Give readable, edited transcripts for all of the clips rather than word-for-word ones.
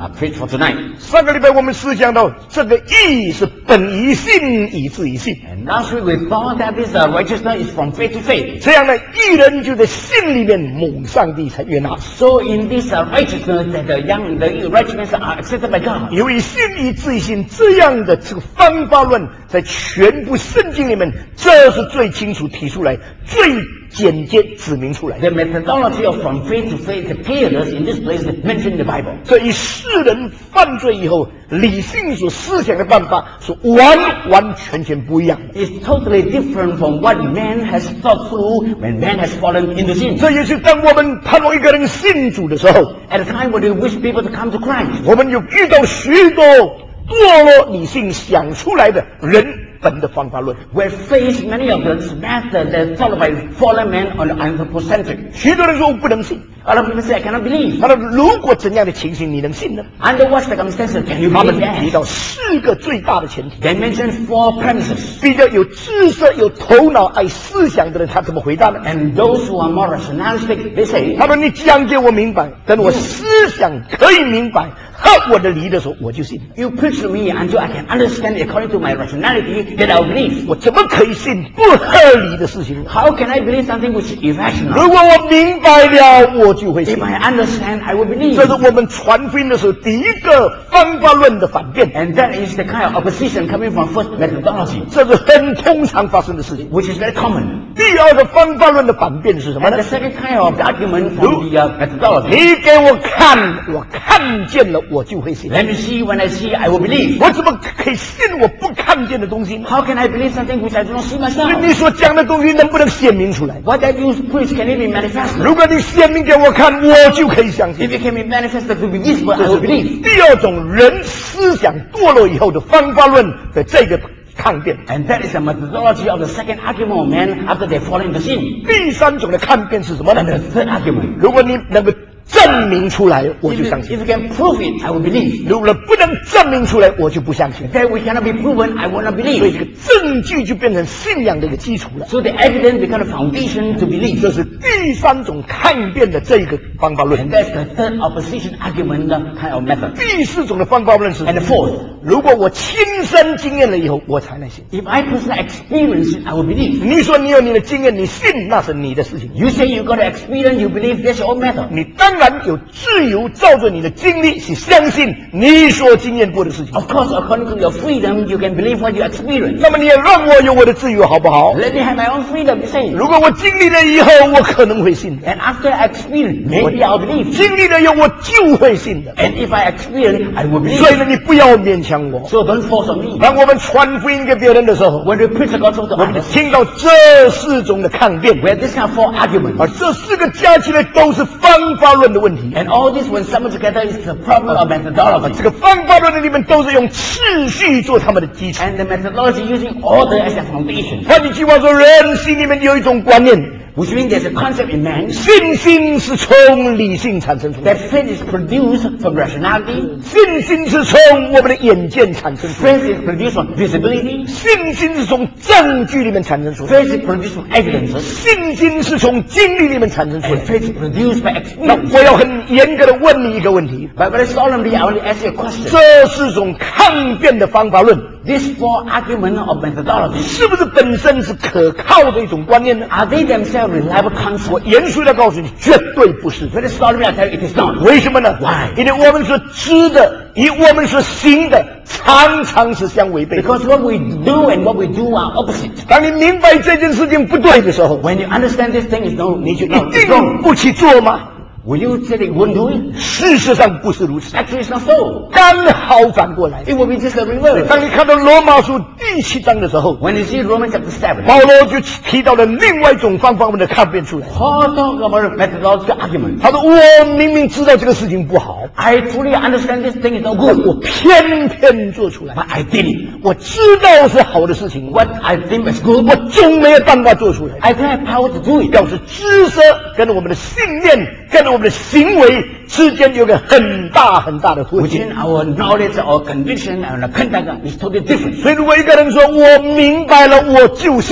preach for tonight. 上个礼拜我们思想到，这个义是本于信，以至于信。 And last week we thought that this righteousness is from faith to faith. 这样呢，义人就在信里面蒙上帝才悦纳。 So in this righteousness, that the righteousness are accepted by God. 由于信以至于信这样的这个方法论，在全部圣经里面，这是最清楚提出来、最简洁指明出来。 The methodology of from faith to faith appears in this place mentioned in the Bible. 这与世人犯罪以后理性所思想的办法是完全不一样的。 It's totally different from what man has thought through when man has fallen into sin. 这也是当我们盼望一个人信主的时候， At a time when we wish people to come to Christ, 我们有遇到许多堕落理性想出来的人本的方法论。 we face many of the methods that followed by fallen men on anthropocentric. 许多人说我不能信， A lot of people say, I cannot believe. 他说如果怎样的情形你能信呢？ Under what circumstances can you 他们 believe 提 that? 到4个最大的前提。 They mentioned 4 premises. 比较有知识、有头脑、爱思想的人，他怎么回答呢？ And those who are more rationalistic, they say, 他说：“你讲给我明白，等我思想可以明白合我的理的时候，我就信。 you preach to me until I can understand according to my rationality, then I'll believe. 我怎么可以信不合理的事情呢？ How can I believe something which is irrational? 如果我明白了，我就会信。 If I understand, I will believe. 这是我们传福音的时候第一个方法论的反辩， And that is the kind of opposition coming from first methodology, 这是很通常发生的事情。 which is very common. 第二个方法论的反辩是什么 And 呢 the？second kind of argument from the methodology, 你给我看，我看见了，我就会信。 let me see, when I see, I will believe. 我怎么可以信我不看见的东西呢？ How can I believe something which I do not see myself? 你所讲的东西能不能显明出来？ What that you preach, can it be manifested? 如果你显明给我看，我就可以相信 If。it can be manifested to be visible, I will believe. 第二种人思想堕落以后的方法论的这个抗辩。 And that is the methodology of the second argument of man after they fall into sin. 第三种的抗辩是什么呢 And？the third argument, 如果你能够证明出来，我 if 就 you, 相信； if you can prove it, I will believe. 如果不能证明出来，我就不相信。 That we cannot be proven, I will not 所以 believe. 这个证据就变成信仰的一个基础了。 So the evidence becomes a foundation to believe. 这是第三种抗辩的这个方法论。 And that's the third opposition argument kind of method. 第四种的方法论是 And the fourth, 如果我亲身经验了以后，我才来信。 if I personally experience it, I will believe. 你说你有你的经验，你信那是你的事情。 You say you got to experience, you believe, that's your own method. 你当然有自由，照着你的经历去相信你所经验过的事情。 Of course, according to your freedom, you can believe what you experience. 那么你也让我有我的自由，好不好？ Let me have my own freedom, you say. 如果我经历了以后，我可能会信的； And after I experience, maybe I'll believe. 经历了以后，我就会信的。 And if I experience, I will 所以 believe. 呢，你不要勉强我。 So don't force on me. 当我们传福音给别人的时候， When we preach the gospel to 我们 others, 听到这4种的抗辩， we have this kind of 4 arguments. 而这4个加起来都是方法论的问题。 And all this, when summoned together, is the problem of 这 methodology. 个方法论的里面都是用次序做他们的基础。 And the methodology using order as a foundation. 换一句话说，人心里面有一种观念， Which means there's a concept in man 信心是从理性产生出来 that faith is produced from rationality, 信心是从我们的眼见产生出来 faith is produced from visibility, 信心是从证据里面产生出来 faith is produced from evidences, 信心是从经历里面产生出 and 来 faith is produced by 那 experience. 我要很严格的问你一个问题， But very solemnly, I want to ask you a question. 这4种抗辩的方法论 These 4 arguments of methodology, 是不是本身是可靠的一种观念呢？ are they themselves reliable 我 concepts? 严肃的告诉你，绝对不是。 Very solemnly, I tell you, it is not. 为什么呢 Why？ 因为我们所知的与我们所行的常常是相违背的。 Because what we do and what we do are opposite. 当你明白这件事情不对的时候， When you understand this thing is no, 你就一 it's 定 wrong, 不去做吗？ will you say that you won't do it? 事实上不是如此， Actually, it's not so. 刚好反过来。 It will be just the reverse. 当你看到罗马书第7章的时候， When you see Romans chapter 7, 保罗就提到了另外一种方法论的抗辩出来。 Paul talk about methodological argument. 他说：“我明明知道这个事情不好， I truly understand this thing is no good, 我偏偏做出来。 but I did it. 我知道是好的事情， What I think is good, 我总没有办法做出来。 I don't have power to do it. 表示知识跟我们的信念跟我们的行为之间有个很大的脱节。 Within our knowledge, our conviction, and our conduct is totally different. 所以，如果一个人说我明白了，我就信，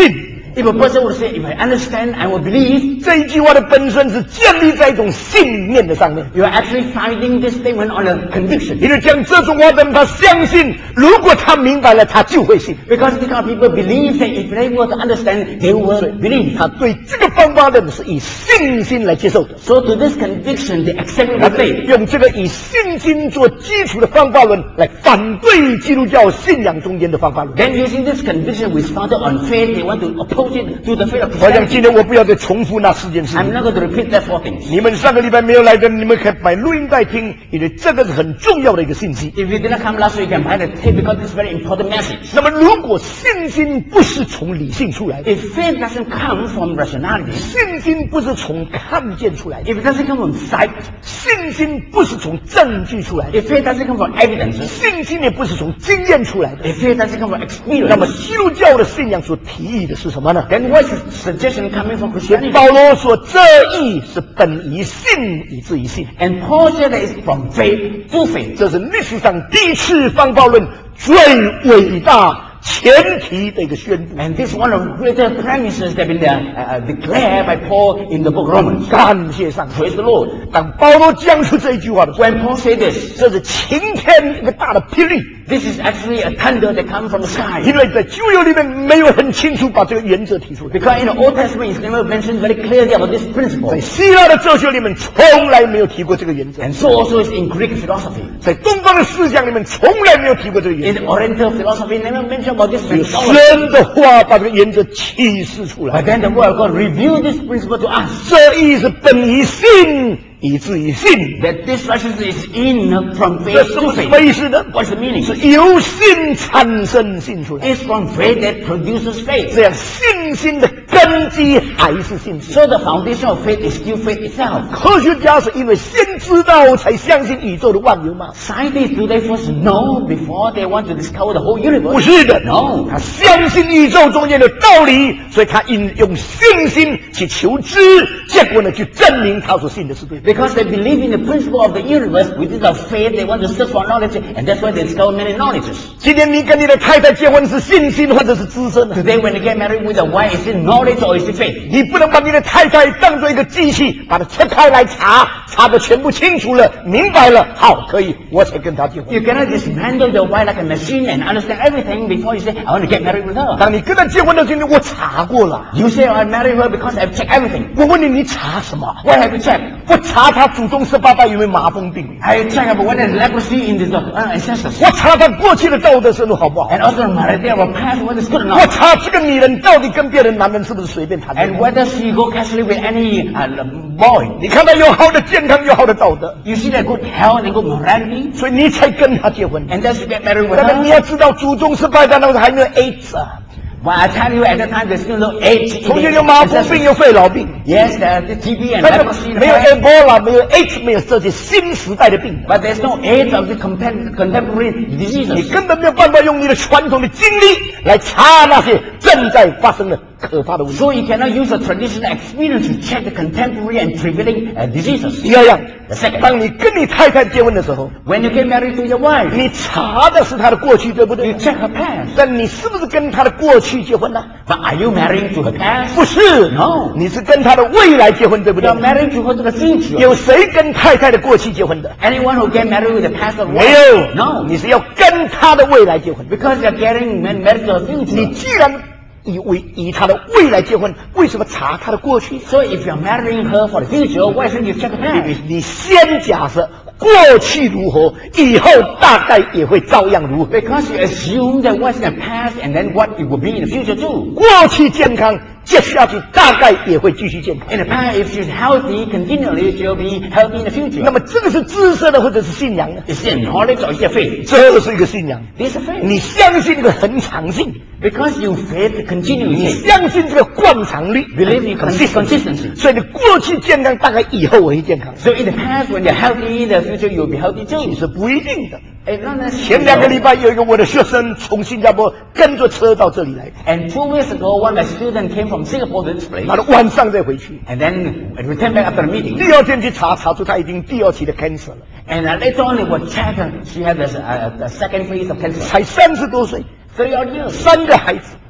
If a person would say, if I understand, I will believe, 这一句话的本身是建立在一种信念的上面。 you are actually finding this statement on a conviction. 因为讲这种话的人，他相信，如果他明白了，他就会信。 Because these kind of people believe that if they were to understand, they will believe. 他对这个方法论是以信心来接受的。 So to this conviction, they accept it with faith. 用这个以信心做基础的方法论来反对基督教信仰中间的方法论。 Then using this conviction which is founded on faith, they want to oppose it to the faith of 我想 Christianity. 今天我不要再重复那4件事 I'm 情。 not going to repeat that 4 things. 你们上个礼拜没有来的，你们可以买录音带听，因为这个是很重要的一个信息。 If you did not come last week, you can buy the tape because it's a very important message. 那么，如果信心不是从理性出来的， If faith doesn't come from rationality, 信心不是从看见出来的， if it doesn't come from sight, 信心不是从证据出来的， if faith doesn't come from evidences, 信心也不是从经验出来的， if faith doesn't come from 那么 experience, 基督教的信仰所提议的是什么呢？ then what is suggestion coming from Christianity? 保罗说，这义是本于信，以至于信。 And Paul said that it's from faith to faith. 这是历史上第一次方法论最伟大前提的一个宣布。 And this is one of the greater premises that have been declared by Paul in the book of Romans. 感谢上帝。 Praise the Lord. 当保罗讲出这一句话的时候， When Paul said this, 这是晴天一个大的霹雳， this is actually a thunder that comes from the sky. 因为在旧约里面没有很清楚把这个原则提出来， Because in the Old Testament, it's never mentioned very clearly about this principle. 在希腊的哲学里面从来没有提过这个原则， And so also is in Greek philosophy. 在东方的思想里面从来没有提过这个原 In 则。 the Oriental philosophy, never mentioned about this 只有 methodology. 神的话把这个原则启示出来 But。then the word of God revealed this principle to us. 这义是本于信，以至于信。 That this righteousness is in from 这 faith 是 to 什么 faith. 意思呢？ What's the meaning? 是由信产生信出来， It's from faith that produces faith. 这样信心的根基还是信心。 So the foundation of faith is still faith itself. 科学家是因为先知道才相信宇宙的万有吗？ Scientists, do they first know before they want to discover the whole 不 universe? 是的， No. 他相信宇宙中间的道理，所以他用信心去求知，结果呢，就证明他所信的是对的。 Because they believe in the principle of the universe, which is of faith, they want to search for knowledge, and that's why they discover many knowledges. 今天你跟你的太太结婚是信心或者是知识呢？ Today, when they get married with a wife, is it knowledge or is it faith? 你不能把你的太太当做一个机器，把它拆开来查得全部清楚了、明白了，好，可以，我才跟她结婚。 You cannot dismantle the wife like a machine and understand everything before you say, I want to get married with her. 当你跟她结婚的时候，我查过了。 You say, I married her because I've checked everything. 我问你，你查什么？ What have you checked? 我查她祖宗18代有没有麻风病， I checked about whether there's leprosy in the ancestors. 我查她过去的道德生活好不好， And also morality of our past, whether it's good or 我 not. 查这个女人到底跟别的男人是不是随便谈恋 And 爱。 whether she go casually with any boy. 你看她有好的健康，有好的道德， You see that good health and good morality. 所以你才跟她结婚。 And then you get married with 但是你 her. 要知道，祖宗18代那时候还没有 AIDS 啊， Well, I tell you, at that time, there's still no AIDS. in 从前 the 有麻风病， ancestors. 有肺痨病， Yes, there is TB and 但是 leprosy. 没有 Ebola， 没有 AIDS， 没有这些新时代的病。 But there's no AIDS of the contemporary 你 diseases. 根本没有办法用你的传统的经历来查那些正在发生的可怕的问题。 So you cannot use a traditional experience to check the contemporary and prevailing diseases. 第二样 The second, 当你跟你太太结婚的时候， when you get married to your wife, 你查的是她的过去，对不 you 对？ check her past. 但你是不是跟她的过去结婚呢？ But are you marrying to her past? 不是 No. 你是跟她的未来结婚，对不对 You're？ married to her to the future. 有谁跟太太的过去结婚的？ Anyone who get married with the past of 没 wife? 有 No. 你是要跟她的未来结婚。 Because you're getting married to her 你 future. 既然以她的未来结婚，为什么查她的过去？ So if you're marrying her for the future, why shouldn't you check her past? 你先假设过去如何，以后大概也会照样如何。 Because you assume that what's in the past and then what it will be in the future too. 过去健康，接下去大概也会继续健康。 In the past, if she's healthy continually, she'll be healthy in the future. 那么这个是知识的，或者是信仰呢？ Is it knowledge or is it faith? 这是一个信仰。 This is a faith. 你相信这个恒常性， Because you faith 你 continually. 相信这个惯常力 Believe in consistency. 所以你过去健康，大概以后会健康。 So in the past, when you're healthy, in the future you'll be healthy 其 too. 实不一定的。 It's not 前2个礼 necessary. 拜有一个我的学生从新加坡跟着车到这里来， And 2 weeks ago, one of my students came from Singapore to this place. 完了晚上再回去。 And then returned back after the meeting. 第二天去查出他已经第2期的 cancer 了， And later on, it was checked. She had a second phase of cancer. 才30多岁， 30 odd years. 3个孩子，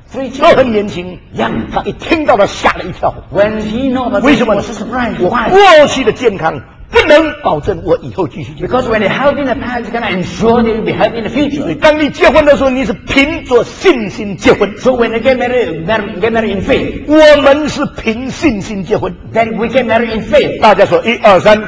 3 都很 children, 年轻， young. 他一听到了吓了一跳。 When he know about 为 this, 什 he 么？ was surprised. 我 Why? 过去的健康不能保证我以后继续健康。 Because when you're healthy in the past, you cannot ensure that you'll be healthy in the 所以 future. 当你结婚的时候，你是凭着信心结婚。 So when you get married in faith, 我们是凭信心结婚。 that we get married in faith. 大家说1、2、3。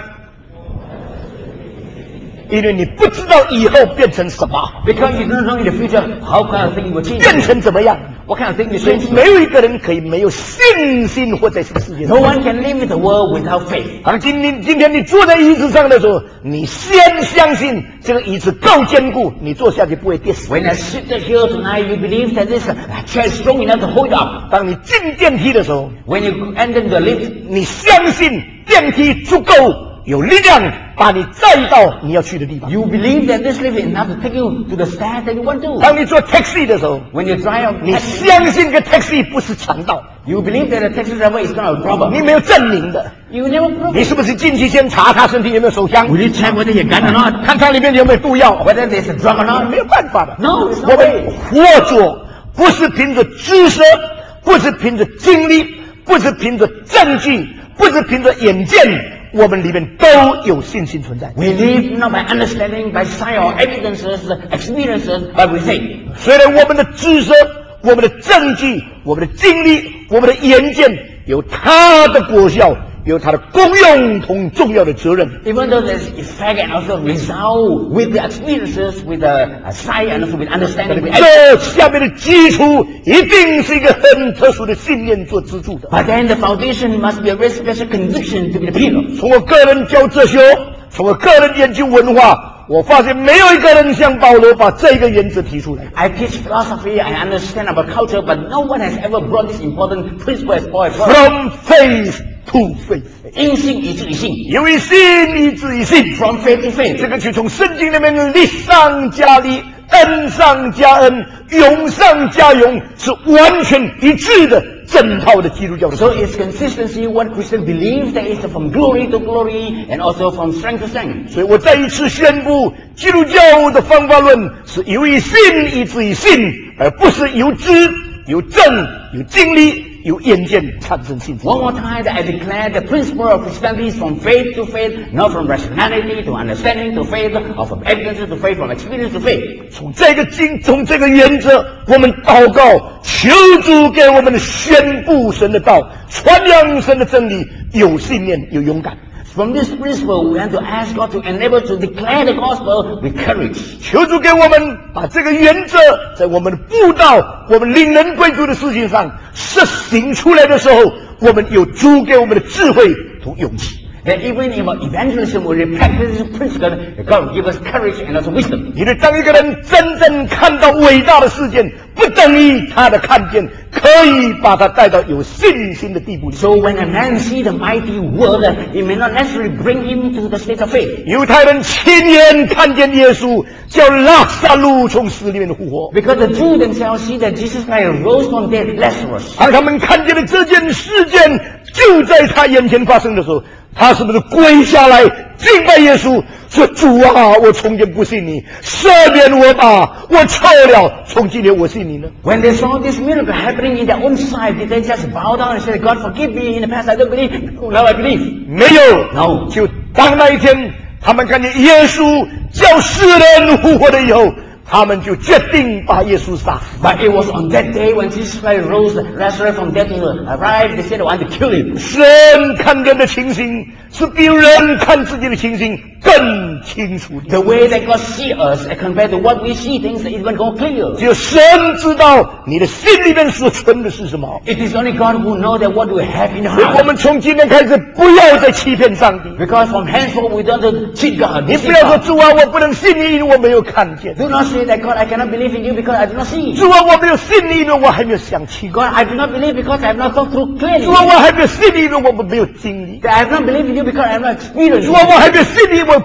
因为你不知道以后变成什么， Because you don't know in the future how kind of thing you will change. 变成怎么样。 What kind of thing you 所以 change? 没有一个人可以没有信心活在这个世界上。 No one can live in the world without faith. 当今天你坐在椅子上的时候，你先相信这个椅子够坚固，你坐下去不会跌死。 When I sit here tonight, you believe that this chair is strong enough to hold up. 当你进电梯的时候， When you enter the lift, 你相信电梯足够有力量把你载到你要去的地方。 you believe that this lift is enough to take you to the stairs that you want to. 当你坐 taxi 的时候， When you drive 你 taxi, 相信个 taxi 不是强盗， you believe that the taxi driver is not a robber. 你没有证明的。 You never prove 你 it. 是不是进去先查他身体有没有手枪？ Will you check whether he gun or not? 看他里面有没有毒药？ Whether there's a drug or not? 没有办法的。 No, it's 我 not 们 way. 活着不是凭着知识，不是凭着经历，不是凭着证据，不是凭着眼见，我们里面都有信心存在。 We live not by understanding, by sight or evidences, experiences, but with faith. 虽然我们的知识、我们的证据、我们的经历、我们的眼见有它的果效，有它的功用同重要的责任。 Even though there's effect and also result with the experiences, with the sight and also with understanding, with 这下面的基础一定是一个很特殊的信念做支柱的。 but then the foundation must be a very special conviction to be the pillar. 从我个人教哲学，从我个人研究文化，我发现没有一个人像保罗把这个原则提出来。 I teach philosophy, I understand about culture, but no one has ever brought this important principle as Paul has brought. From faith to faith， 因信以至于信由于信以至于信。 ，from faith to faith. 这个就从圣经里面的力上加力，恩上加恩，勇上加勇，是完全一致的整套的基督教的。 So it's consistency, what Christians believe that is from glory to glory and also from strength to strength. 所以我再一次宣布，基督教的方法论是由于信以至于信，而不是由知、由证、有经历、有眼见产生信心。 One more time that I declare the principle of Christianity is from faith to faith, not from rationality to understanding to faith, or from evidence to faith, from experience to faith. 从这个原则，我们祷告，求主给我们宣布神的道，传扬神的真理，有信念，有勇敢。 From this principle, we want to ask God to enable to declare the gospel with courage. 求主给我们把这个原则在我们的布道、我们领人归主的事情上实行出来的时候，我们有主给我们的智慧同勇气。 That even in our evangelism, when we practice this principle, God will give us courage and also wisdom. 因为当一个人真正看到伟大的事件，不等于他的看见可以把他带到有信心的地步里。 So when a man sees the mighty word, it may not necessarily bring him to the state of faith. 犹太人亲眼看见耶稣叫拉撒路从死里面复活， Because the Jews themselves see that Jesus Christ rose from dead Lazarus. 而他们看见了这件事件就在他眼前发生的时候，他是不是跪下来敬拜耶稣，说：“主啊，我从前不信你，赦免我吧，我错了，从今天我信你呢？” When they saw this miracle happening in their own sight, did they just bow down and say, God forgive me, in the past I don't believe, now I believe? 没有 No. 就当那一天，他们看见耶稣叫世人复活了以后，他们就决定把耶稣杀死。 But it was on that day when Jesus Christ rose Lazarus from death to arrive, they said they want to kill him. 神看人的情形是比人看自己的情形更清楚的。 The way that God sees us compared to what we see things is even more clear. 只有神知道你的心里面所存的是什么。 It is only God who knows that what we have in your 所以我 heart. 们从今天开始不要再欺骗上帝。 Because from henceforth we don't cheat God. 你 deceive 不要说 God. 主啊，我不能信你，因为我没有看见。 Do not say that God, I cannot believe in you because I do not see. 主啊，我没有信你，因为我还没有想清。 God, I do not believe because I have not thought through clearly. 主啊，我还没有信你，因为我们没有经历。 I have not believed in you because I have not experienced. 主啊，我还没有信你，我不等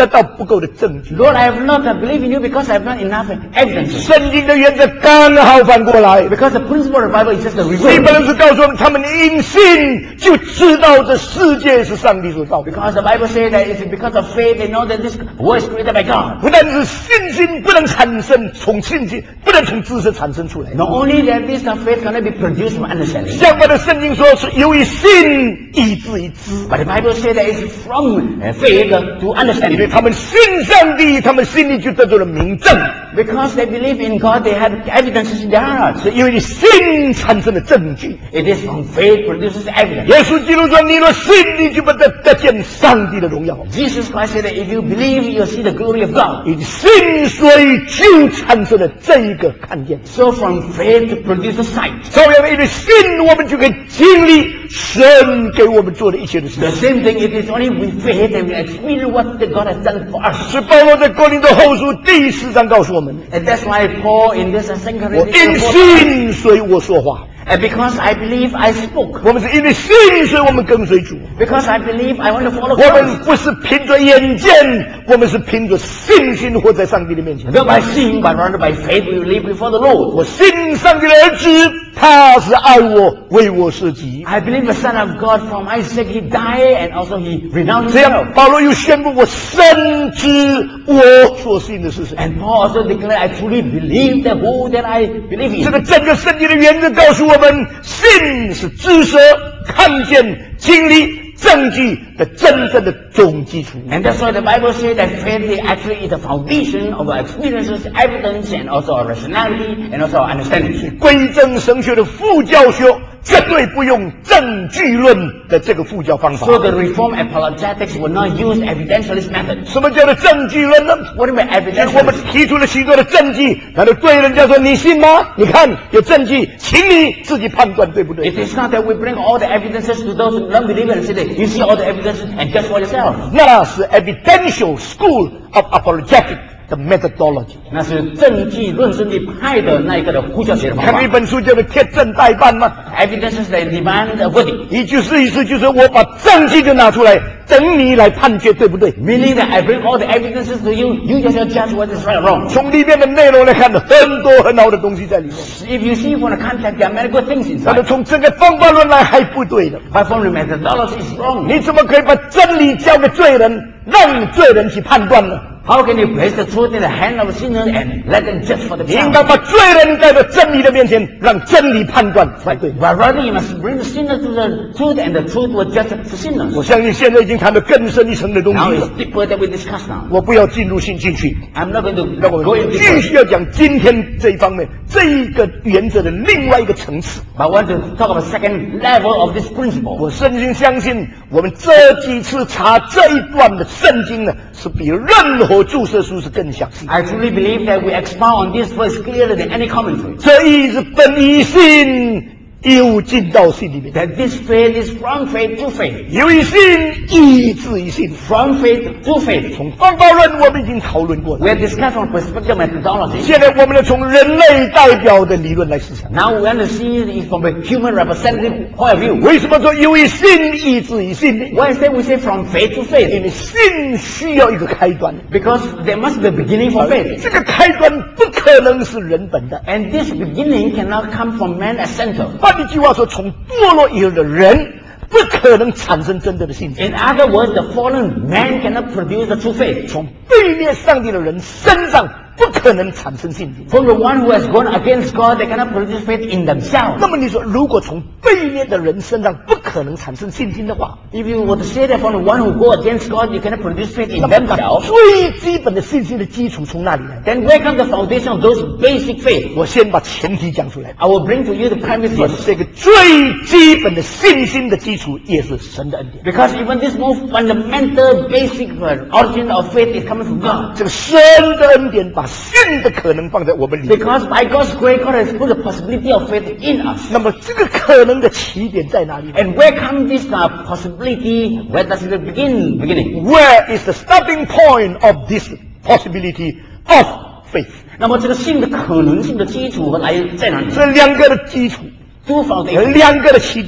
得到不够的证据。 Lord, I have not believed in you because I have not enough evidence. 圣经的原则刚好反过来， Because the principle of the Bible is just the 希伯 reverse. 来书告诉我们，他们因信就知道这世界是上帝所造的。 Because the Bible says that it's because of faith they know that this world is created by God. 不但是信心不能产生，从信心不能从知识产生出来。 Not only that this kind of faith cannot be produced from understanding, 相反的，圣经说是由于信以至于知。 but the Bible says that it's from faith to 因为 understanding. 他们信上帝，他们心里就得到了明证， Because they believe in God, they have evidences in their hearts. 是因为你信产生了证据。 It is from faith produces evidence. 耶稣基督说：“你若信，你就不得见上帝的荣耀。 Jesus Christ said that if you believe, you'll see the glory of God. 因信，所以就产生了这一个看见。 So from faith to produce a sight. 同样的，因为信，我们就可以经历神给我们做的一切的事 The 情。 same thing, it is only with faith that we experience what that God has done for us. 是保罗在哥林多后书第4章告诉我们： And that's why Paul in this 2 我 Corinthians 因 4, 信，所以我说话。 and because I believe I spoke. 我们是因为信，所以我们跟随主。 Because I believe I want to follow 我们 Christ. 不是凭着眼见，我们是凭着信心活在上帝的面前。 Not by seeing, but rather by faith we live before the Lord. 我信上帝的儿子，他是爱我，为我舍己。 I believe the Son of God from Isaac, he died and also he renounced 这样， himself. 保罗又宣布我深知我所信的是谁。 And Paul also declared, I truly believe the who that I believe 这 in. 个整个圣经的原则告诉我们，信是知识、看见、经历、证据的真正的总基础。 And that's why the Bible says that faith actually is the foundation of our experiences, evidence, and also our rationality, and also our understanding. 归正神学的副教学绝对不用证据论的这个副教方法。 So the Reformed apologetics will not use evidentialist methods. 什么叫做证据论呢？ What do you mean 我们 evidentialist? 提出了许多的证据，然后对人家说：“你信吗？你看有证据，请你自己判断对不对 It is not that we bring all the evidences to those non-believers and say that you see all the evidences and judge for yourself.？” 那是 evidential school of apologetic 的 methodology。 那是证据论证的派的那一个的呼叫学的方法。 看一本书叫做《铁证代办》吗？ Evidences that demand a verdict. 意思就是我把证据就拿出来，等你来判决对不对？ Meaning that I bring all the evidences to you, you just judge what is right or wrong. 从里面的内容来看，很多很好的东西在里面。 If you see from the context, there are many good things 但是 inside. 从这个方法论来还不对的。 But from the methodology, it's wrong. 你怎么可以把真理交给罪人，让罪人去判断呢？ How can you place the truth in the hand of a sinner and let them judge for 你应 themselves? 该把罪人带到真理的面前，让真理判断才对。 But rather, you must bring the sinner to the truth, and the truth will judge the 我 sinners. 相信现在已经谈到更深一层的东 Now 西 it's 了。 deeper that we discuss now. 我不要进去。 I'm not going to 让我 go 们 into 继 deeper. 续要讲今天这一方面这一个原则的另外一个层次。 But I want to talk about the second level of this principle. 我深信相信，我们这几次查这一段的圣经呢，是比任何注释书是更详细。 I truly believe that we expound on this verse clearer than any commentary. 这一是本于信，又进到信里面。 That this faith is from faith to faith. 由于信，以至于信。 From faith to faith. 从方法论我们已经讨论过了。 We have discussed from perspective methodology. 现在我们要从人类代表的理论来思想。 Now we want to see it from a human representative point of view. 为什么说由于信，以至于信呢？ Why instead we say from faith to 因 faith? 为信需要一个开端， Because there must be a beginning for faith. 这个开端不可能是人本的。 And this beginning cannot come from man as center. 换句话说，从堕落以后的人不可能产生真正的信心。 In other words, the fallen man cannot produce the true faith. 从背灭上帝的人身上不可能产生信心。 From the one who has gone against God, they cannot produce faith in themselves. 那么你说，如果从背灭的人身上不可能产生信心的话， If you were to say that from the one who go against God, you cannot produce faith in 那么 themselves, 最基本的信心的基础从哪里来？ then where comes the foundation of those basic faith? 我先把前提讲出来。 I will bring to you the premise 也 first. 是这个最基本的信心的基础，也是神的恩典。 Because even this most fundamental, basic origin of faith is coming from God. 这个神的恩典把信的可能放在我们里面。 Because by God's grace, God has put the possibility of faith in us. 那么这个可能的起点在哪里呢？ And where comes this possibility? Where does it beginning? Where is the starting point of this possibility of faith？ 那么这个信的可能性的基础来在哪里？ 这两个的基础， Two foundations, 两个的起点。 two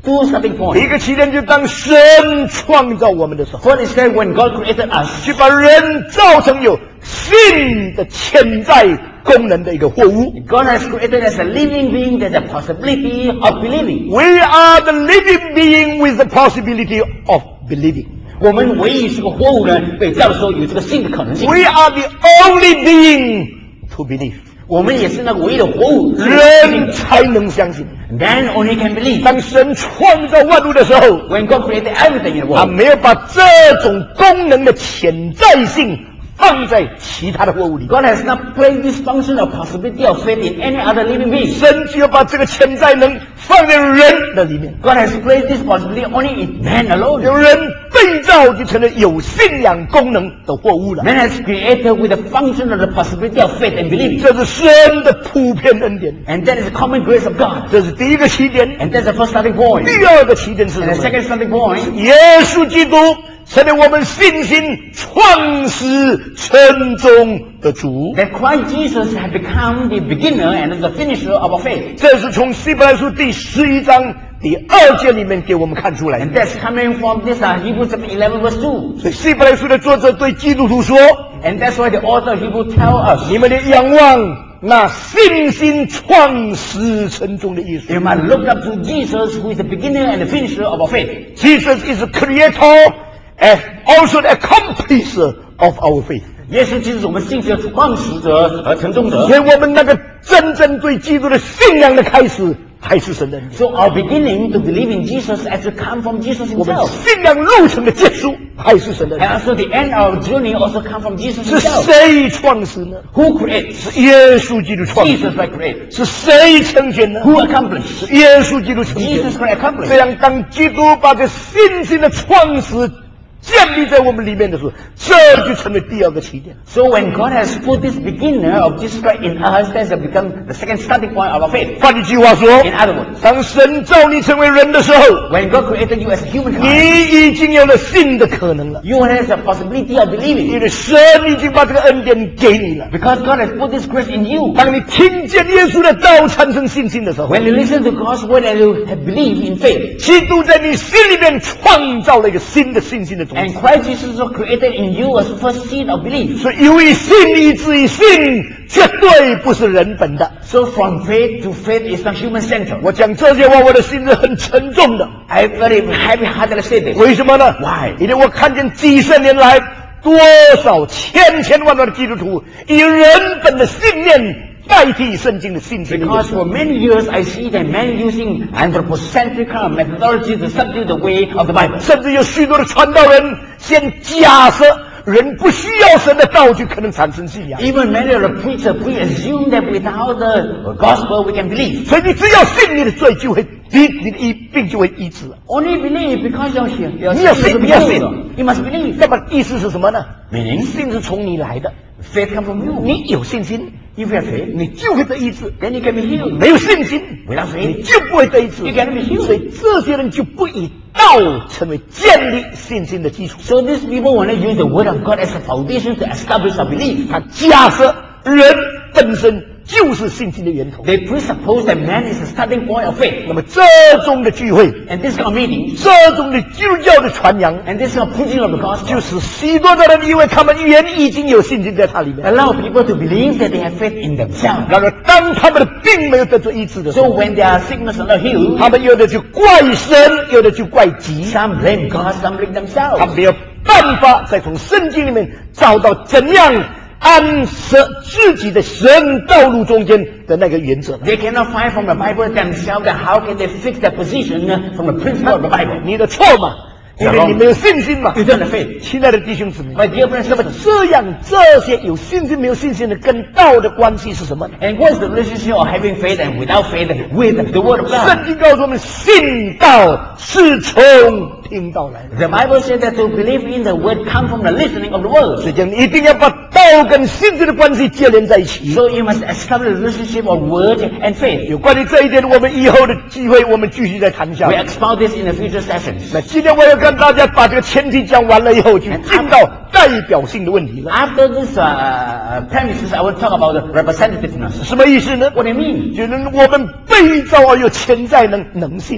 two starting 一 points. 个起点就当神创造我们的时候， First is that when God created us, 去把人造成有新的潜在功能的一个货物。 God has created as a living being there's a possibility of believing. We are the living being with the possibility of believing. 我们唯一是个活物呢，被造的时候有这个新的可能性。 We are the only being to believe. 我们也是那个唯一的活物， 人才能相信。 Then only can believe. 当神创造万物的时候， When God created everything in the 他 world, 没有把这种功能的潜在性放在其他的货物里。 God has not placed this function of possibility of faith in any other living being. 神只有把这个潜在能放在人的里面。 God has placed this possibility only in man 有 alone. 人被造就成了有信仰功能的货物了。 Man has created with the function of the possibility of faith and believing. 这是神的普遍恩典， And that is the common grace of God. 这是第一个起点。 And that's the first starting point. 第二个起点是 And the 什么？ second starting point, 耶稣基督成为我们信心创始成终的主。 that Christ Jesus had become the beginner and the finisher of our faith. 这是从希伯来书第11章第2节里面给我们看出来的。 And that's coming from this Hebrews chapter 11 verse 2. 所以希伯来书的作者对基督徒说 And that's why the author of Hebrews tell us, 你们得仰望那信心创始成终的耶稣。 you must look up to Jesus who is the beginner and the finisher of our faith. Jesus is the creator and also the accomplisher of our faith. 耶稣基督是我们信心的创始者和成终者。 所以我们那个真正对基督的信仰的开始还是神的恩典， So our beginning to believe in Jesus has to come from Jesus 我们 himself. 信仰路程的结束还是神的恩 And 典。 also the end of our journey also come from Jesus 是 himself. 谁创始呢？ Who creates? 是耶稣基督创始。 Jesus Christ creates. 是谁成全呢？ Who accomplished? 是耶稣基督成全。 Jesus Christ accomplished. 这样，当基督把这信心的创始建立在我们里面的时候，这就成为第二个起点。 So when God has put this beginner of Jesus Christ in us, that's become the second starting point of our faith. 换一句话说， In other words, 当神造你成为人的时候， when God created you as a humankind, 你已经有了新的可能了， you have the possibility of believing 因为神已经把这个恩典给你了。 because God has put this grace in you. 当你听见耶稣的道产生信心的时候， When you listen to God's word and you have believed in faith, 基督在你心里面创造了一个新的信心的种 and 子。 Christ Jesus also created in you a first seed of belief. 所以由于信以至于信，绝对不是人本的。 So from faith to faith is not human-centered. 我讲这些话，我的心是很沉重的。 I very heavy-heartedly say this. 为什么呢 Why? 因为我看见几十年来，多少千万的基督徒以人本的信念代替圣经的信心的原 Because 则。 for many years I see that men using anthropocentric methodology to subdue the way of the Bible. 甚至有许多的传道人先假设人不需要神的道就可能产生信仰。 Even many of the preachers pre-assume that without the gospel we can believe. 所以你只要信，你的罪就会你的病就会医治了。 Only believe because your You have faith, sin is you have healed. You must believe. 那么意思是什么呢？ Meaning, 信是从你来的， faith comes from you. 你有信心， If you have faith, 你就会得医治； then you can be healed. 没有信心， Without 你 faith, 就不会得医治。 you cannot be healed. 所以这些人就不以道成为建立信心的基础。 So these people want to use the word of God as a foundation to establish a belief. 他假设人本身就是信心的源头。 They presuppose that man is the starting point of faith. 那么这种的聚会， And this kind of meeting, 这种的基督教的传扬， and this kind of preaching of the 就 gospel, 使许多的人以为他们原已经有信心在他里面。 allow people to believe that they have faith in themselves. 然而，当他们的病没有得到医治的时 So 候， when their sickness is not healed, 他们有的就怪神，有的就怪己， some blame God, some blame 他 themselves. 没有办法再从圣经里面找到怎样安设自己的神道路中间的那个原则。 They cannot find from the Bible themselves that how can they fix their position from the principle of the Bible. 你的错嘛，因为你没有信心嘛。 You don't have faith. 亲爱的弟兄姊妹， My dear friends, 那么 sisters, 这样这些有信心没有信心的跟道的关系是什么呢？ and what is the relationship of having faith and without faith with the Word of 圣 God? 经告诉我们，信道是从听道来的。 The Bible says that to believe in the Word come from the listening of the Word. 所以讲，你一定要把道跟信心的关系接连在一起。 So you must establish a relationship of Word and faith. 有关于这一点，我们以后的机会，我们继续再谈一下 We。expound this in the future sessions. 那今天我要跟大家把这个前提讲完了以后，就进到代表性的问题了。 After this premises, I will talk about the representativeness. 什么意思呢？ What do you mean? 就是我们被造而有潜在能性，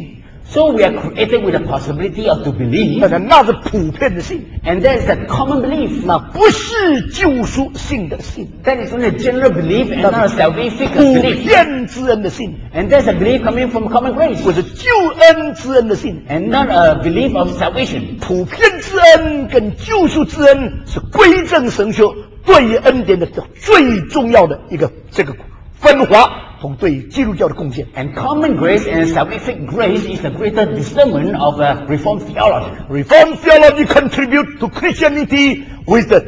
So we are created with the possibility of to believe, 当然那是普遍的信， and that is the common belief. 那不是救赎性的信， That is only a general belief and not a salvific 普 belief. 遍之恩的信， And that's a belief coming from common grace, 不是救恩之恩的信。 and not a belief of salvation. 普遍之恩跟救赎之恩是归正神学对于恩典的最重要的一个这个分化同对于基督教的贡献。 And common grace and salvific grace is the greater discernment of Reformed theology. Reformed theology contribute to Christianity with the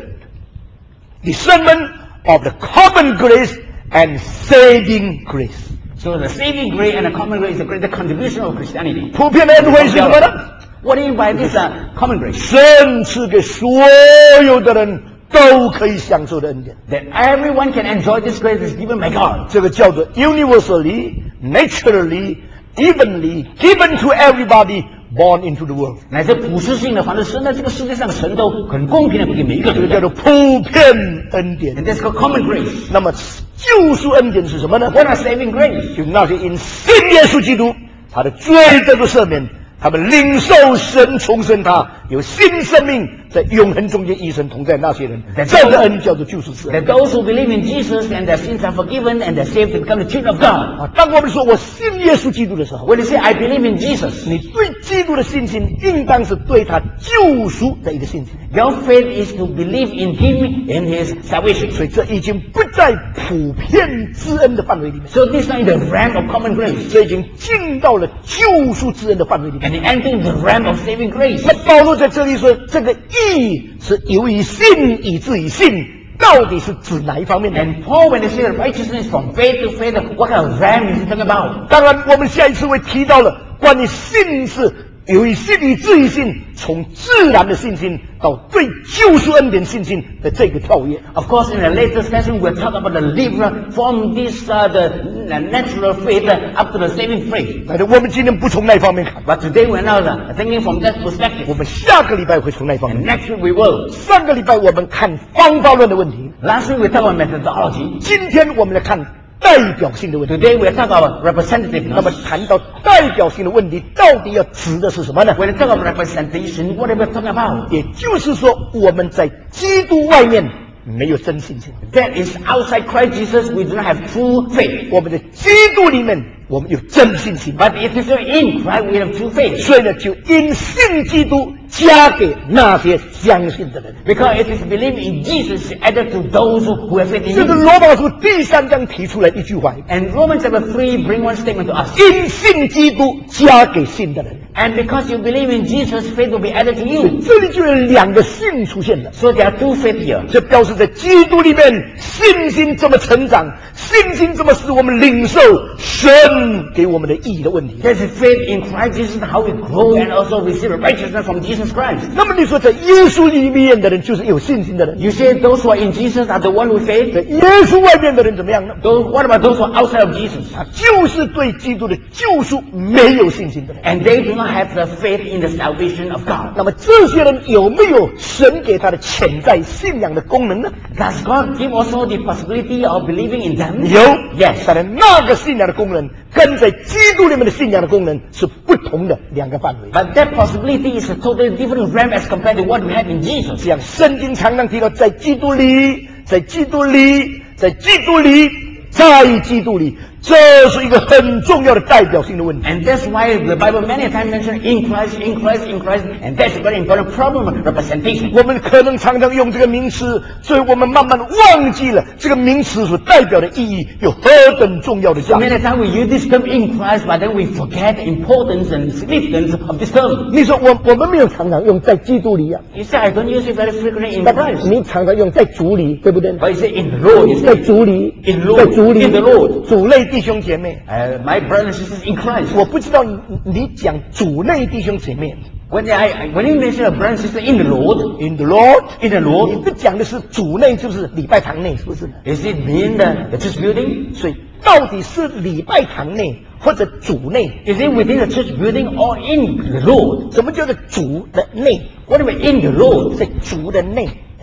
discernment of the common grace and saving grace. So the saving grace and the common grace is the greater contribution of Christianity. 普遍的恩惠是什么呢？ What do you mean by this common grace? 神赐给所有的人都可以享受的恩典， That everyone can enjoy this grace is given by God. 这个叫做 universally, naturally, evenly given to everybody born into the world. 乃是普世性的，凡是生在这个世界上的神都很公平的给每一个人这个叫做普遍恩典。 And that's called common grace. 那么救赎恩典是什么呢？ What are saving grace? 就是那些因信耶稣基督，他的罪得到赦免，他们领受神重生他，有新生命，在永恒中间与神同在那些人，这个恩叫做救赎之恩。 That those who believe in Jesus and their sins are forgiven and they're saved to become the children of God. 当我们说我信耶稣基督的时候， When you say, I believe in Jesus, 你对基督的信心，应当是对他救赎的一个信心。 your faith is to believe in Him and His salvation. 所以这已经不在普遍之恩的范围里面， So this is not in the realm of common grace. 这已经进到了救赎之恩的范围里面。 And it entering the realm of saving grace. 那保罗在这里说，这个义是由于信以至于信，到底是指哪一方面呢？ And Paul, when they say that righteousness from faith to faith, what kind of realm is he talking about? 当然，我们下一次会提到了关于信是由于信以至于信，从自然的信心到对救赎恩典信心的这个跳跃。 Of course, in the later session, we'll talk about the leap from this the natural faith up to the saving faith. 但是我们今天不从那方面看， But today we're now thinking from that 我 perspective. 们下个礼拜会从那方 And 面。 next week we will. 上个礼拜我们看方法论的问题， Last week we talked about methodology. 今天我们来看代表性的问题。 Today we'll talk about 那么 representativeness. 谈到代表性的问题，到底要指的是什么呢？ When we talk about representation, what are we talking about? 也就是说，我们在基督外面没有真信心， That is outside Christ Jesus, we do not have true faith. 我们在基督里面我们有真信心。 But if it's in Christ, we have true faith. 所以呢，就因信基督加给那些相信的人。 Because it is believed in Jesus added to those who have faith in 这个 Him. 罗马书第3章提出来一句话： And Romans chapter 3 bring one statement to us. 因信基督加给信的人。 And because you believe in Jesus, faith will be added to you. 这里就有2个信出现了。 So there are two faith here. 这表示在基督里面，信心怎么成长，信心怎么使我们领受神给我们的义的问题。 There's faith in Christ Jesus, how we grow and also receive righteousness from Jesus Christ. 那么你说，在耶稣里面的人就是有信心的人， You say those who are in Jesus are the one with 在 faith? 耶稣外面的人怎么样呢？ What about those who are outside of Jesus? 就是对基督的救赎没有信心的人。 And they do not have the faith in the salvation of God. 那么这些人有没有神给他的潜在信仰的功能呢？ Does God give also the possibility of believing in them? 有 Yes. 但是那个信仰的功能跟在基督里面的信仰的功能是不同的2个范围。 But that possibility is a totally different realm as compared to what we have in Jesus. 像圣经常常提到，在基督里，在基督里，在基督里，在基督里，这是一个很重要的代表性的问题。 And that's why the Bible many times mentions in Christ, in Christ, in Christ, and that's a very important problem of representation. 我们可能常常用这个名词，所以我们慢慢忘记了这个名词所代表的意义有何等重要的价值。 Many times we use this term in Christ, but then we forget the importance and significance of this term. 你说我们没有常常用在基督里啊， You say I don't use it very frequently in 但 Christ, 你常常用在主里，对不对？ but you say in the Lord. You 在 say, 主里， In Lord， 在主里， in the Lord 主内弟兄姐妹， my brothers and sisters in Christ. 我不知道你讲主内弟兄姐妹 When you mention a brother and sister in the Lord, ，in the Lord， in the 你 Lord, 不讲的是主内，就是礼拜堂内，是不是？ is it mean the church building? 所以到底是礼拜堂内或者主内？ Is it within the church building or in the Lord? 什么叫做主的内？ What do you mean in the Lord? 在主的内，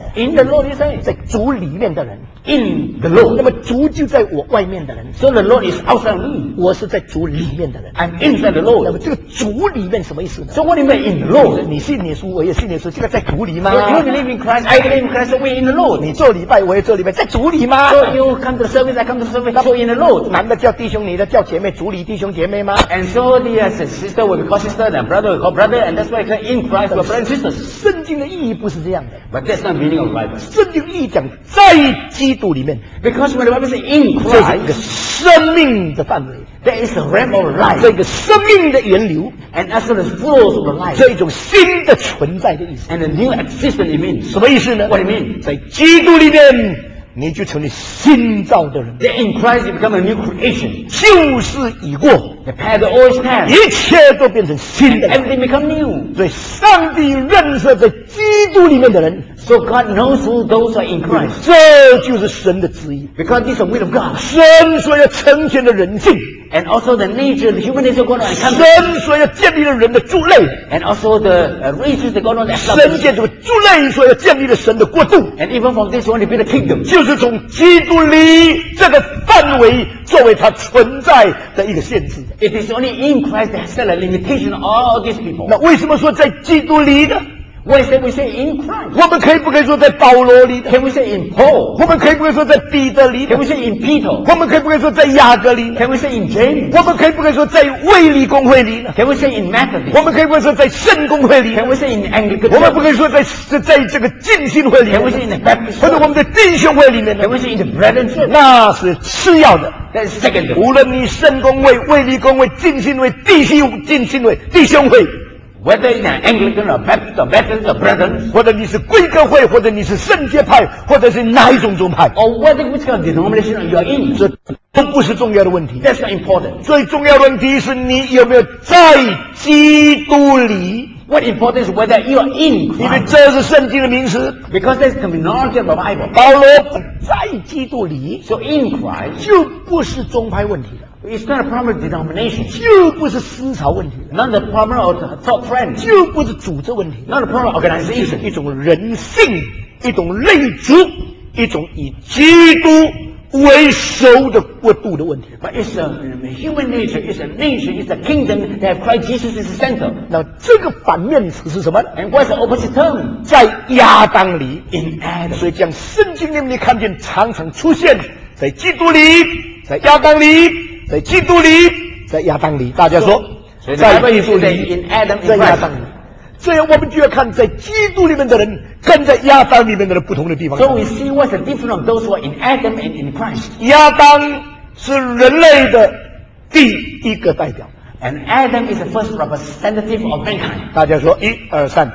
In the Lord, he says. 在主里面的人 In the Lord. 那么主就在我外面的人 So the Lord is outside me. 我是在主里面的人 I'm inside the 那么 Lord. 这个主里面什么意思呢 So what do you mean in the Lord? 你信耶稣我也信耶稣这个在主里吗 You believe in Christ, I believe in Christ, so we're in the Lord. 你做礼拜我也做礼拜在主里吗 So you come to the service, I come to the service, so in the Lord. 男的叫弟兄女的叫姐妹主里弟兄姐妹吗 And so the sister will be called sister, and brother will be called brother, and that's why in Christ we're brothers and sisters. 圣经的意义不是这样的 But that's not the meaning of the Bible. 圣经的意义讲在基督里面 Because when the Bible says in 这是一个 Christ, 生命的范围 there is a realm of 这 life, 个生命的源流 and as well as flows of the life, 这一种新的存在的意思 and a new existence it means. 什么意思呢 What do you mean? 在基督里面你就成为新造的人 That in Christ you become a new creation. 旧事已过 The past, the old is past, 一切都变成新 and 的人 everything become new. 所以上帝认识在基督里面的人 So God knows who those are in Christ. 这就是神的旨意 Because this is the will of God. 神所要呈现的人性 And also the nature, the human nature God wants to encounter. 神所要建立的人的族类 And also the races that God wants to 神 establish. 建这个族类所要建立的神的国度 And even from this, you want to build a kingdom. 就是从基督里这个范围作为它存在的一个限制 It is only in Christ that has set a limitation on all these people. 那为什么说在基督里呢 Why is that we say in Christ? 我们可以不可以说在保罗里呢 Can we say in Paul? 我们可以不可以说在彼得里呢 Can we say in Peter? 我们可以不可以说在雅各里呢 Can we say in James? 我们可以不可以说在卫理公会里呢 Can we say in Methodist? 我们可以不可以说在圣公会里呢 Can we say in Anglican? 我们不可以说在这个浸信会里 Can we 面 say in the Baptist? 或者我们的弟兄会里面呢 Can we say in the brethren church? 那是次要的 That is secondary. 无论你圣公会、卫理公会、浸信会、弟兄会 Whether in an Anglican or Baptist or Methodist or brethren, 或者你是贵格会，或者你是圣洁派，或者是哪一种宗派， or whether which kind of denomination you are in, 这都不是重要的问题。 that's not important. 最重要的问题是你有没有在基督里， What important is whether you are in 因为 Christ. 这是圣经的名词。 Because that's terminology of the Bible. 保罗在基督里 So in Christ, 就不是宗派问题了， it's not a problem of denomination. 就不是思潮问题了， Not the problem of the thought friends. 就不是组织问题了， Not the problem of 是 organization. 一种人性，一种类族，一种以基督为首的国度的问题。 But it's a human nature, it's a nation, it's a kingdom that have Christ Jesus is the center. 那这个反面词是什么呢？ And what's the opposite term? 在亚当里， In Adam. 所以讲圣经里面你看见常常出现在基督里，在亚当里，在基督里，在亚当里。大家说， 所以在 Bible 基督 is say 里， in Adam, 在 in 亚 Christ. 当里。这样我们就要看在基督里面的人跟在亚当里面的人不同的地方。 So we see what's the difference of those who are in Adam and in Christ. 亚当是人类的第一个代表。 And Adam is the first representative of mankind. 大家说1、2、3。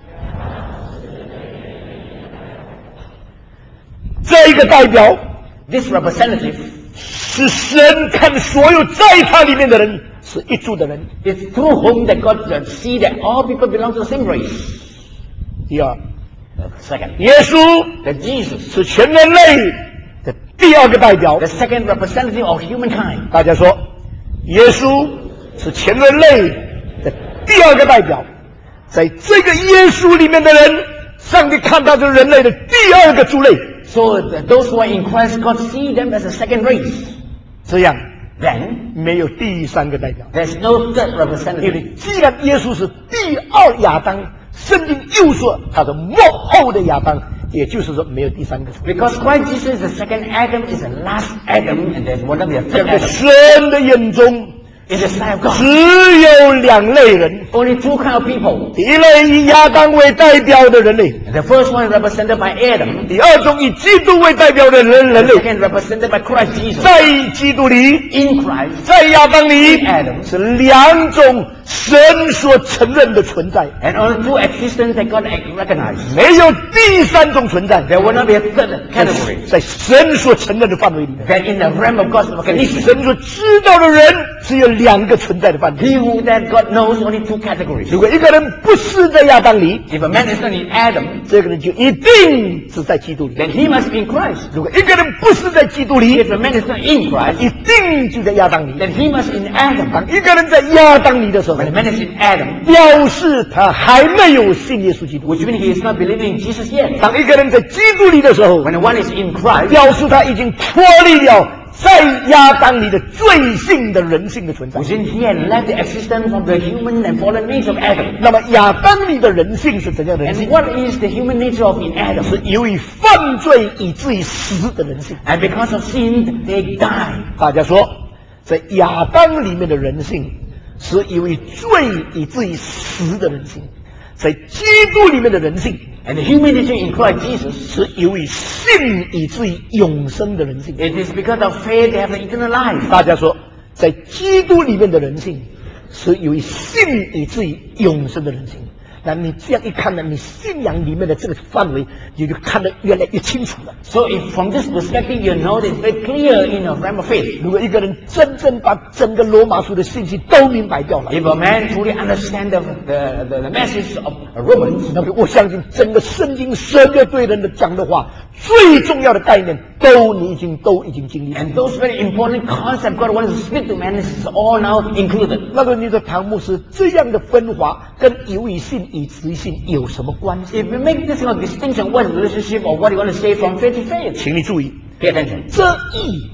这一个代表 This representative 是神看所有在他里面的人是一族的人。 is through whom that God see that all people belong to the same race. 第二， Second, 耶稣 that Jesus, 是全人类的第二个代表 the。second representative of humankind. 大家说，耶稣是全人类的第二个代表。在这个耶稣里面的人，上帝看到是人类的第二个族类。 So those who are in Christ, God see them as a second race. 这样 Then 没有第三个代表， there's no third 因 representative. 为既然耶稣是第二亚当，圣经又说他是幕后的亚当，也就是说没有第三个。 Because Christ Jesus, the second Adam, is the last Adam, and there's one of the 在 third Adam. 神的眼中， In the sight of God, 只有两类人。 only two kind of people. 第一类以亚当为代表的人类， The first one represented by Adam. 第二种以基督为代表的人 The 类， second represented by Christ Jesus. 在基督里， In Christ, 在亚当里 in Adam, 是两种神所承认的存在， and only two existence that God recognized. 没有第三种存在。 There will not be a third category. 在神所承认的范围里面， That in the realm of God's recognition, 神所知道的人只有两个存在的范畴。 He who that God knows only two categories. 如果一个人不是在亚当里， If a man is not in Adam, 这个人就一定是在基督里。 then he must be in Christ. 如果一个人不是在基督里， If a man is not in 一 Christ, 定就在亚当里。 then he must be in Adam. 当一个人在亚当里的时候， When a man is in Adam, 表示他还没有信耶稣基督。 which means he is not believing in Jesus yet. 当一个人在基督里的时候， When one is in Christ, 表示他已经脱离了在亚当里的罪性的人性的存在。 which means he had left the existence of the human and fallen nature of Adam. 那么亚当里的人性是怎样的人 And 性？ what is the human nature of in Adam? 是由于犯罪以至于死的人性。 And because of sin, they die. 大家说，在亚当里面的人性是由于罪以至于死的人性，在基督里面的人性 And the human nature in Christ Jesus, 是由于信以至于永生的人性。 it is because of faith they have an eternal life. 大家说，在基督里面的人性是由于信以至于永生的人性。那你这样一看呢，你信仰里面的这个范围，你就看得越来越清楚了。 So if from this perspective you know that it's very clear in a realm of faith. 如果一个人真正把整个罗马书的信息都明白掉了， If a man truly understands the message of Romans, 那么我相信整个圣经神的对人的讲的话，最重要的概念你已经经历了。 and those very important concepts God wants to speak to man is all now included. 那么你的唐牧师这样的分化跟由于信以至于信有什么关系？ If we make this kind of distinction, what is the relationship or what you want to say from faith to faith? 请你注意， Pay attention. 这义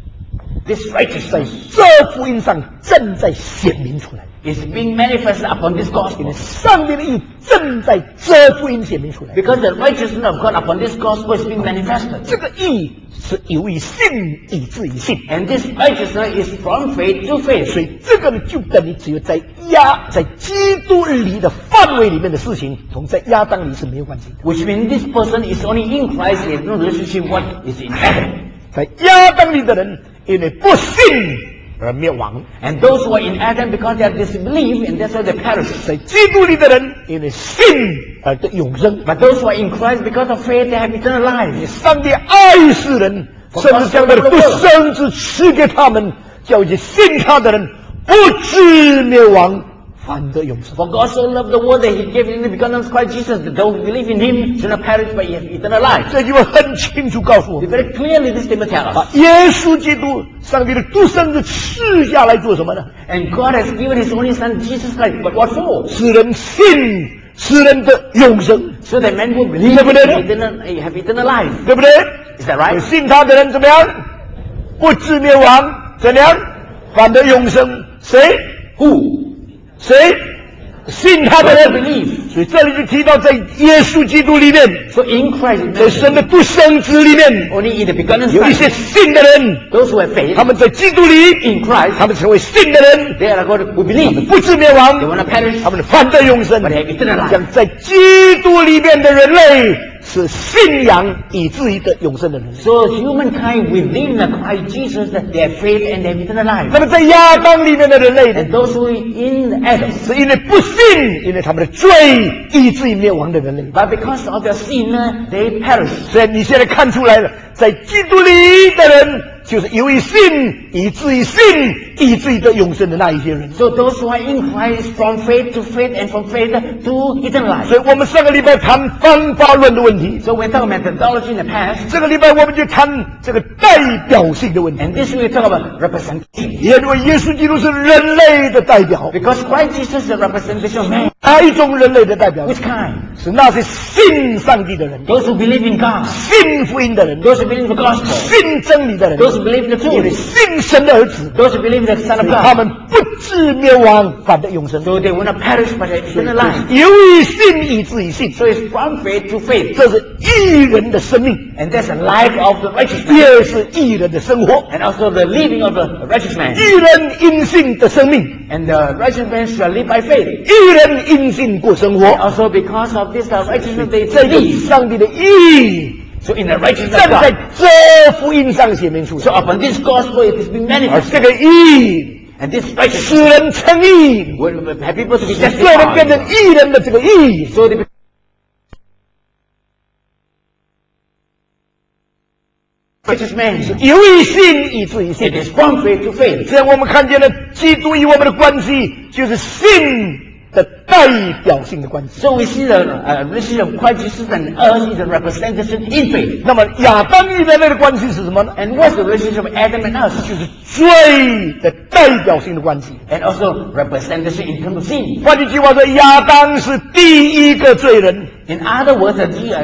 This 在 righteousness 这福音上正在显明出来， is being manifested upon this 因 gospel. 为上帝的义正在这福音显明出来。 Because the righteousness of God upon this gospel is being manifested. 这个义是由于信以至于信， And this righteousness is from faith to 所 faith. 以这个呢就等于只有在基督里的范围里面的事情，同在亚当里是没有关系的。 Which means this person is only in Christ, he has no relationship what is in Adam. 在亚当里的人因为不信而灭亡， And those who are in Adam because they have disbelief and that's why they perish. 在基督里的人因为信而得永生。 But those who are in Christ because of faith they have eternal life. 上帝爱世人，甚至将他的独生子赐给他们，叫一些信他的人不至灭亡，反得永生。 For God so loved the world that he gave his only begotten Son, Christ Jesus, that those who believe in him shall not perish but have eternal life. 这句话很清楚告诉我 They 们， very clearly this statement tells 把 us. 耶稣基督，上帝的独生子赐下来做什么呢？ And God has given his only Son, Jesus Christ. But what for? 使人信，使人的永生， So that men will believe Never did. have eternal life. 对不对？ Is that right? 信他的人怎么样？不至灭亡，怎样？反得永生。谁？ Who? 谁？信他的 Those who 人。 believe. 所以这里就提到，在耶稣基督里面， So in Christ, 在神的独生子里面， only in the begotten 有一些 Son, 信的人， those who have faith 他们在基督里， in Christ, 他们成为信的人， they are going to believe. 不至灭 They 亡， will not perish, 他们反得永生。 but they have eternal life. 像在基督里面的人类，是信仰以至于得永生的人。 So humankind within the Christ Jesus, that they have faith and they have eternal life. 那么在亚当里面的人类呢， And those who are in Adam, 是因为不信，因为他们的罪以至于灭亡的人类。 but because of their sin, they perish. 所以你现在看出来了，在基督里的人，就是由于信以至于信，以至于得永生的那一些人。 So those who are in Christ from faith to faith and from faith to eternal life. 所以我们上个礼拜谈方法论的问题， So we talk about methodology in the past, 这个礼拜我们就谈这个代表性的问题。 and this week we talk about representation. 因为耶稣基督是人类的代表， Because Christ Jesus is the representation of man. 哪一种人类的代表？ Which kind? 是那些信上帝的人， Those who believe in God. 信福音的人， Those who believe in the gospel. 信真理的人， Those who believe in the 因为 truth. 信神的儿子， Those who believe in the Son of 他 God. 们不至灭亡，反得永生。 So they will not perish but have eternal life. 由于信以至于信， So it's from faith to faith. 这是义人的生命， And that's the life of the righteous 第 man. 二是义人的生活。 And also the living of the righteous man. 义人因信的生命， And the righteous man shall live by faith. 义人因信过生活。 Also because of this righteousness they 这个 live. 上帝的义 So in the righteousness 站 of 在 God. 这福音上显明出 So 来， upon this gospel it is being 而 manifested. 这个义 And this 使 righteousness 人称义， will have people to be 使人变成 justified. 义人的这个义， So they righteous man. 是由于信以至于 It 信。 is from faith to faith. 这样我们看见了基督与我们的关系，就是信的代表性的关系。 So we see the relationship of Christ Jesus and us is a representation in faith. 那么亚当与人类的关系是什么呢？ And what's the relationship of Adam and us? 就是罪的代表性的关系。 And also representation in terms of sin. 换句话说，亚当是第一个罪人， In other words,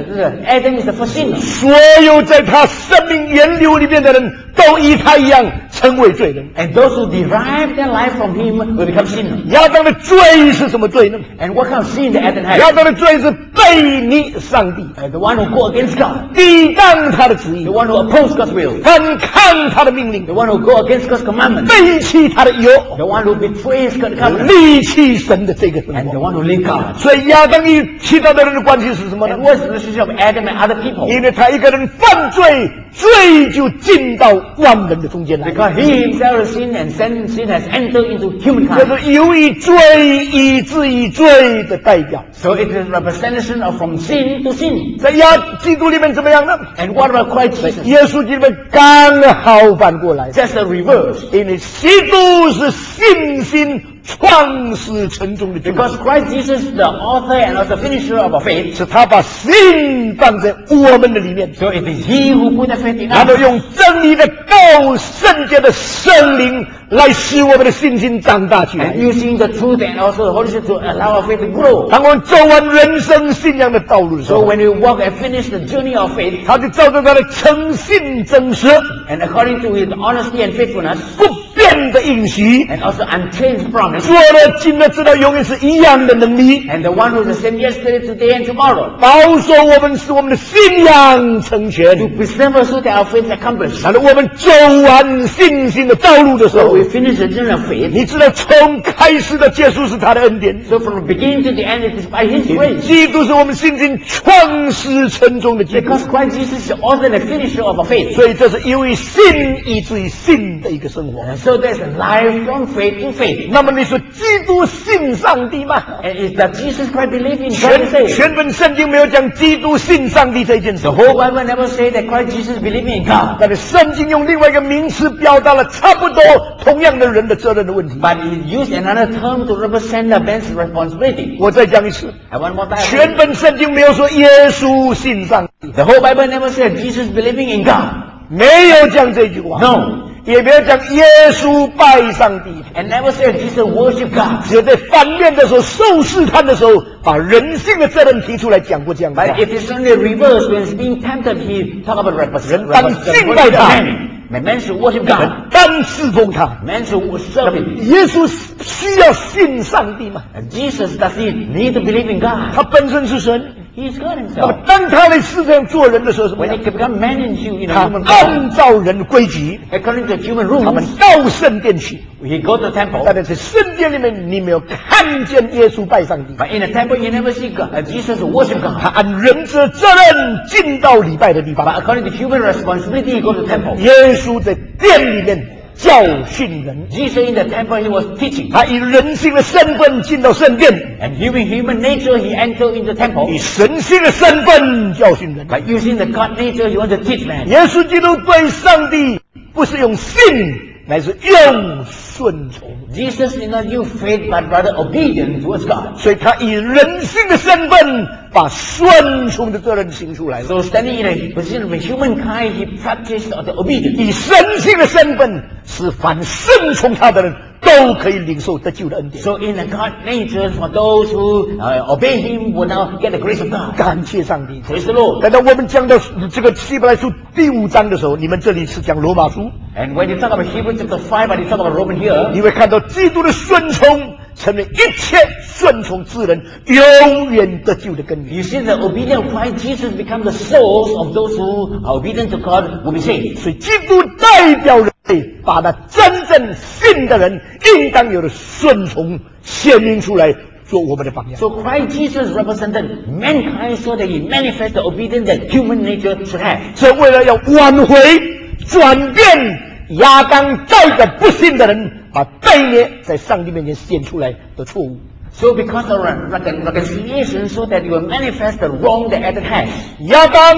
Adam is the first sinner. 所有在他生命源流里面的人都与他一样成为罪人。 And those who derive their life from him will become sinners. 亚当的罪是什么罪呢？ And what kind of sin that Adam 亚 had? 当的罪是背逆上帝， The one who go against God. 抵挡他的旨意 The，one who oppose God's will. 反抗他的命令 The，one who go against God's commandments. 背弃他的约， The one who betrays God's covenant. 离弃神的这个生 And the 活。 one who leaves God. 所以亚当与其他的人的关系是什么呢 And？what's the relationship of Adam and other people? 因为他一个人犯罪，罪就进到万人的中间来。 Because he himself has sinned and sin has entered into 这 humankind. 是由于罪以至于罪的代表。 So it is representation of from sin to sin. 在基督里面怎么样呢？ And what about Christ Jesus? 耶稣基督里面刚好反过来， Just the reverse. 因为基督是信心创始成终的救主， Because Christ Jesus, the author and also finisher of our faith, 是他把信放在我们的里面， so it is He who put the faith in 然后 us. 用真理的道、圣洁的圣灵来使我们的信心长大起来 And。using the truth and also the Holy Spirit to allow our faith to grow. 当我们走完人生信仰的道路的时 So 候， when we walk and finish the journey of faith, 他就照着他的诚信真实、 and according to His honesty and faithfulness, 不变的应许， and also unchanged promise, 做了今的直到永远是一样的能力， and the one who is the same yesterday, today, and tomorrow, 保守我们使我们的信仰成全。 to preserve us so that our faith is accomplished. 然后我们走完信心的道路的时 So 候， we finish the journey of faith. 你知道从开始到结束是他的恩典。 So from the beginning to the end, it is by His grace. 基督是我们信心创始成终的基督， Because Christ Jesus is the author and the finisher of our faith. 所以这是由于信以至于信的一个生活。 And so there's a life from faith to faith. 那么你说基督信上帝吗？ And is that Jesus Christ believe in God to save? 全本圣经没有讲基督信上帝这件事 The，whole Bible never say that Christ Jesus believing in God. 但是圣经用另外一个名词表达了差不多同样的人的责任的问题。 But He used another term to represent the man's responsibility. 我再讲一次， And one more time. 全本圣经没有说耶稣信上帝， The whole Bible never said Jesus believing in God. 没有讲这句话。 No. 也没有讲耶稣拜上帝， And never said Jesus worship God. 只有在反面的时候、受试探的时候，把人性的责任提出来讲过这样的 But 话。 if it's only reverse, when it's being tempted, He talk about represent. 当敬拜他。 Man should worship God. 单侍奉他。 Man should serve Him. 耶稣需要信上帝吗？ And Jesus does He need to believe in God? 他本身是神。 He is God 那么 Himself. 当他来世上做人的时候，什么 When 样 He？can become man in 他 human 按 form, 照人的规矩， according to human 他们 rules, 到圣殿去。 He go to the temple. 但是在圣殿里面，你没有看见耶稣拜上帝。 But in the temple, you never see God, Jesus worship 他 God. 按人之责任进到礼拜的地 But 方。 according to human responsibility, He go to the temple. 耶稣在殿里面教训人， Jesus in the temple, He was teaching. 他以人性的身份进到圣殿， And using human nature, He entered in the temple. 以神性的身份教训人。 But using the God nature, He wants to teach man. 耶稣基督对上帝不是用信，乃是用顺从。 Jesus did not use faith, but rather obedience towards God. 所以他以人性的身份把顺从的责任行出来了。 So standing in a position of humankind, He practiced the obedience. 以神性的身份，使凡顺从他的人都可以领受得救的恩典。 So in the God nature, for those who obey Him, will now get the grace of God. 感谢上帝。 Praise the Lord. 等到我们讲到这个希伯来书第5章的时候，你们这里是讲罗马书， And when you talk about Hebrews chapter 5, but you talk about Romans here, 你会看到基督的顺从成为一切顺从之人永远得救的根源。 you see the obedience of Christ Jesus become the source of those who are obedient to God will be saved. 所以基督代表人类，把那真正信的人应当有的顺从显明出来，做我们的榜样。 So Christ Jesus represented mankind so that He manifests the obedience that human nature should have. 这为了要挽回、转变亚当带着不信的人，把背逆在上帝面前显出来的错误。 So because of reconciliation, so that you will manifest the wrong that Adam has. 亚当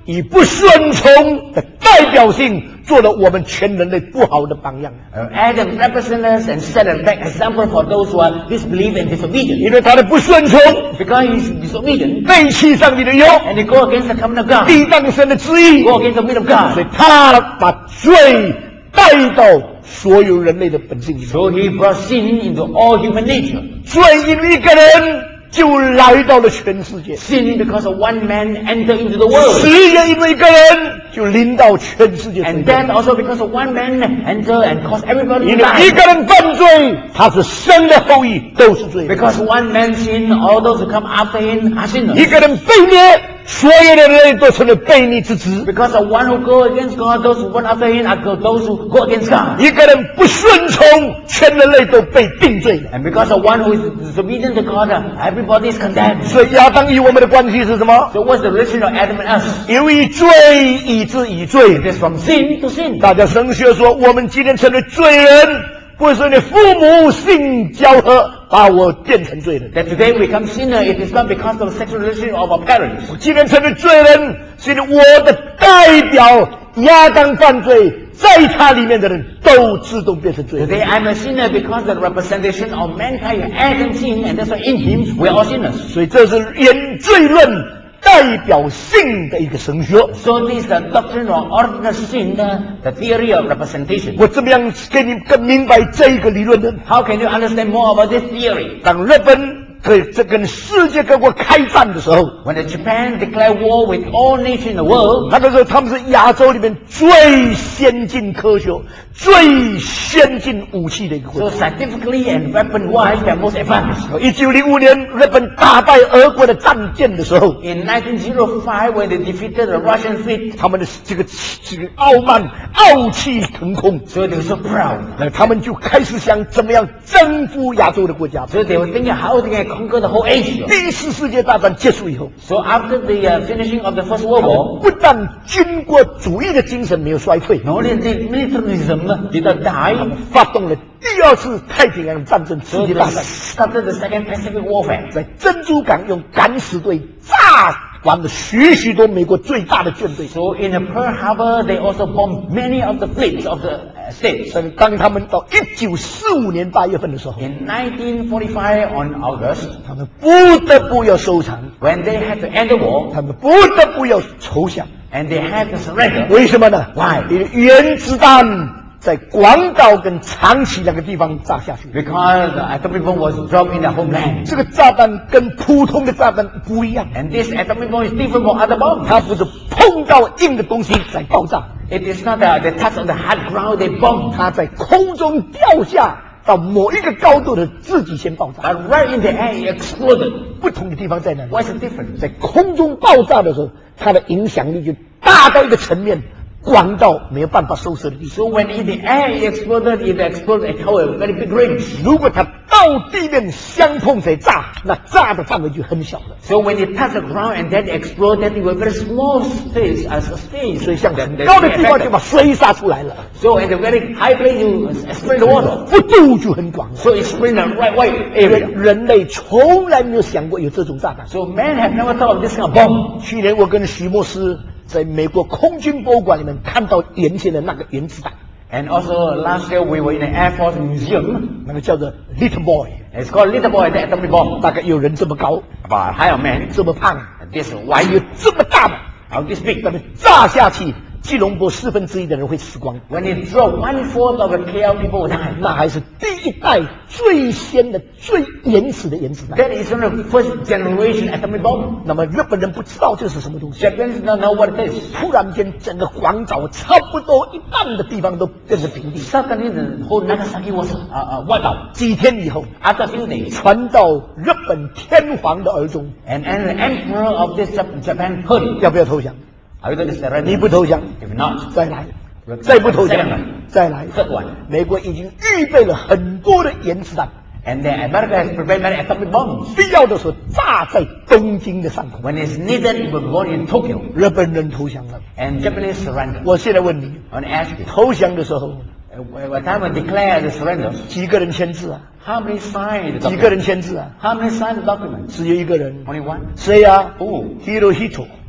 以不顺从的代表性做了我们全人类不好的榜样。 Adam represents us and set a bad example for those who are disbelieved and disobedient. 因为他的不顺从， Because he is disobedient 背弃上帝的约， and they go against the command of God, 抵挡神的旨意， go against the will of 所以 God. 他把罪带到所有人类的本性里面。 So he brought sin into all human nature. 罪因为一个人就来到了全世界， Sin because of one man entered into the world. 死也因为一个人就临到全世界。 And death also because of one man entered and caused everybody 因 to 为一 die. 个人犯罪，他是生的后裔，都是罪人。 Because one man sinned, all those who come after him are 一 sinners. 个人被灭，所有的人类都成了悖逆之子。 Because of one who go against God, those who run after him are those who go against God. 一个人不顺从，全人类都被定罪了。 And because of one who is disobedient to God, everybody is condemned. 所以亚当与我们的关系是什么？ So what's the relation of Adam and us? 由于罪以致以罪。 It is from sin to sin. 大家神学说，我们今天成为罪人，不是你父母性交合把我变成罪人。 That today we become sinner, it is not because of the sexual relation of our parents. 我今天成为罪人，是因为我的代表亚当犯罪，在他里面的人都自动变成罪人。 Today I'm a sinner because of the representation of mankind. Adam sinned, and that's why in him we are all sinners. 所以这是原罪论代表性的一个神学。 So this is the doctrine of original sin, the theory of representation. 我怎么样给你更明白这一个理论呢？ How can you understand more about this theory? 当日本跟世界各国开战的时候， When the Japan declared war with all nations in the world, 那个时候他们是亚洲里面最先进科学、最先进武器的一个国 so 家。 scientifically and weapon-wise, they are most advanced. 1905年日本打败俄国的战舰的时候， In 1905, when they defeated the Russian fleet, 他们的这个傲慢、傲气腾空， so they were so proud. 他们就开始想怎么样征服亚洲的国家。 So they were thinking how they can conquer the whole Asia. 第一次世界大战结束以后， So after the finishing of the First World War, 不但军国主义的精神没有衰退， not only did militarism did not 他 die, 们发动了第二次太平洋战争、世 so 界 they 大战， started the Second Pacific Warfare. 在珍珠港用敢死队炸完了许多美国最大的舰队。 So in the Pearl Harbor, they also bombed many of the fleets of the states. 当他们到1945年8月份的时候， In 1945, on August, 他们不得不要收场， when they had to end the war 他们不得不要投降。 and they had to surrender, 为什么呢？ Why？ 因为原子弹在广岛跟长崎两个地方炸下去。 because the atomic bomb was dropped in their homeland. 这个炸弹跟普通的炸弹不一样， And this atomic bomb is different from other bombs. 它不是碰到硬的东西在爆炸， It is not the touch of the hard ground they bomb, 它在空中掉下到某一个高度的自己先爆炸。 but right in the air it exploded. 不同的地方在哪里？ What's the difference? 在空中爆炸的时候，它的影响力就大到一个层面，广到没有办法收拾的地步。 So when in the air it exploded at a very big range. 如果它到地面相碰再炸，那炸的范围就很小了。 So when it touched the ground and then exploded, it was very small space as a space. 所以像 that 很 they 高的地方就 affected. 把水洒出来了， So at a very high place, you spread the water. 幅度就很广了。 So it spread the right wide area. 人类从来没有想过有这种炸弹。 So men have never thought of this kind of bomb. 去年我跟许牧师在美国空军博物馆里面看到原先的那个原子弹， And also last year we were in the Air Force Museum. 那个叫做 Little Boy， It's called Little Boy, the atomic bomb. 大概有人这么高， About a higher man. 这么胖， This 还 wide, 有这么大的， how this big. 那么炸下去，吉隆坡1/4的人会死光。 When it dropped, 1/4 of the KL people would die. 那还是第一代最先的、最原始的原子弹。 That is one of the first generation atomic bomb. 那么日本人不知道这是什么东西， Japanese don't know what it is. 突然间整个广岛差不多一半的地方都变成平地。 Suddenly the whole Nagasaki was wiped out. 几天以后， After a few days, 传到日本天皇的耳中， and the emperor of this Japan heard it. 要不要投降？ Are you going to surrender? 你不投降， If not, 再来，再不投降 Second one， 再来。 third one. 美国已经预备了很多的原子弹， And America has prepared many atomic bombs. 必要的时候炸在东京的上空。 When it's needed, it will go in Tokyo. 日本人投降了。 And Japanese surrender. 我现在问你， I want to ask you, 投降的时候 by the time we declare the surrender, 几个人签字啊？ how many signed the 几个人 document? 签字啊？ How many signed the document? 只有一个人， Only one. 谁呀、 Who? Hirohito，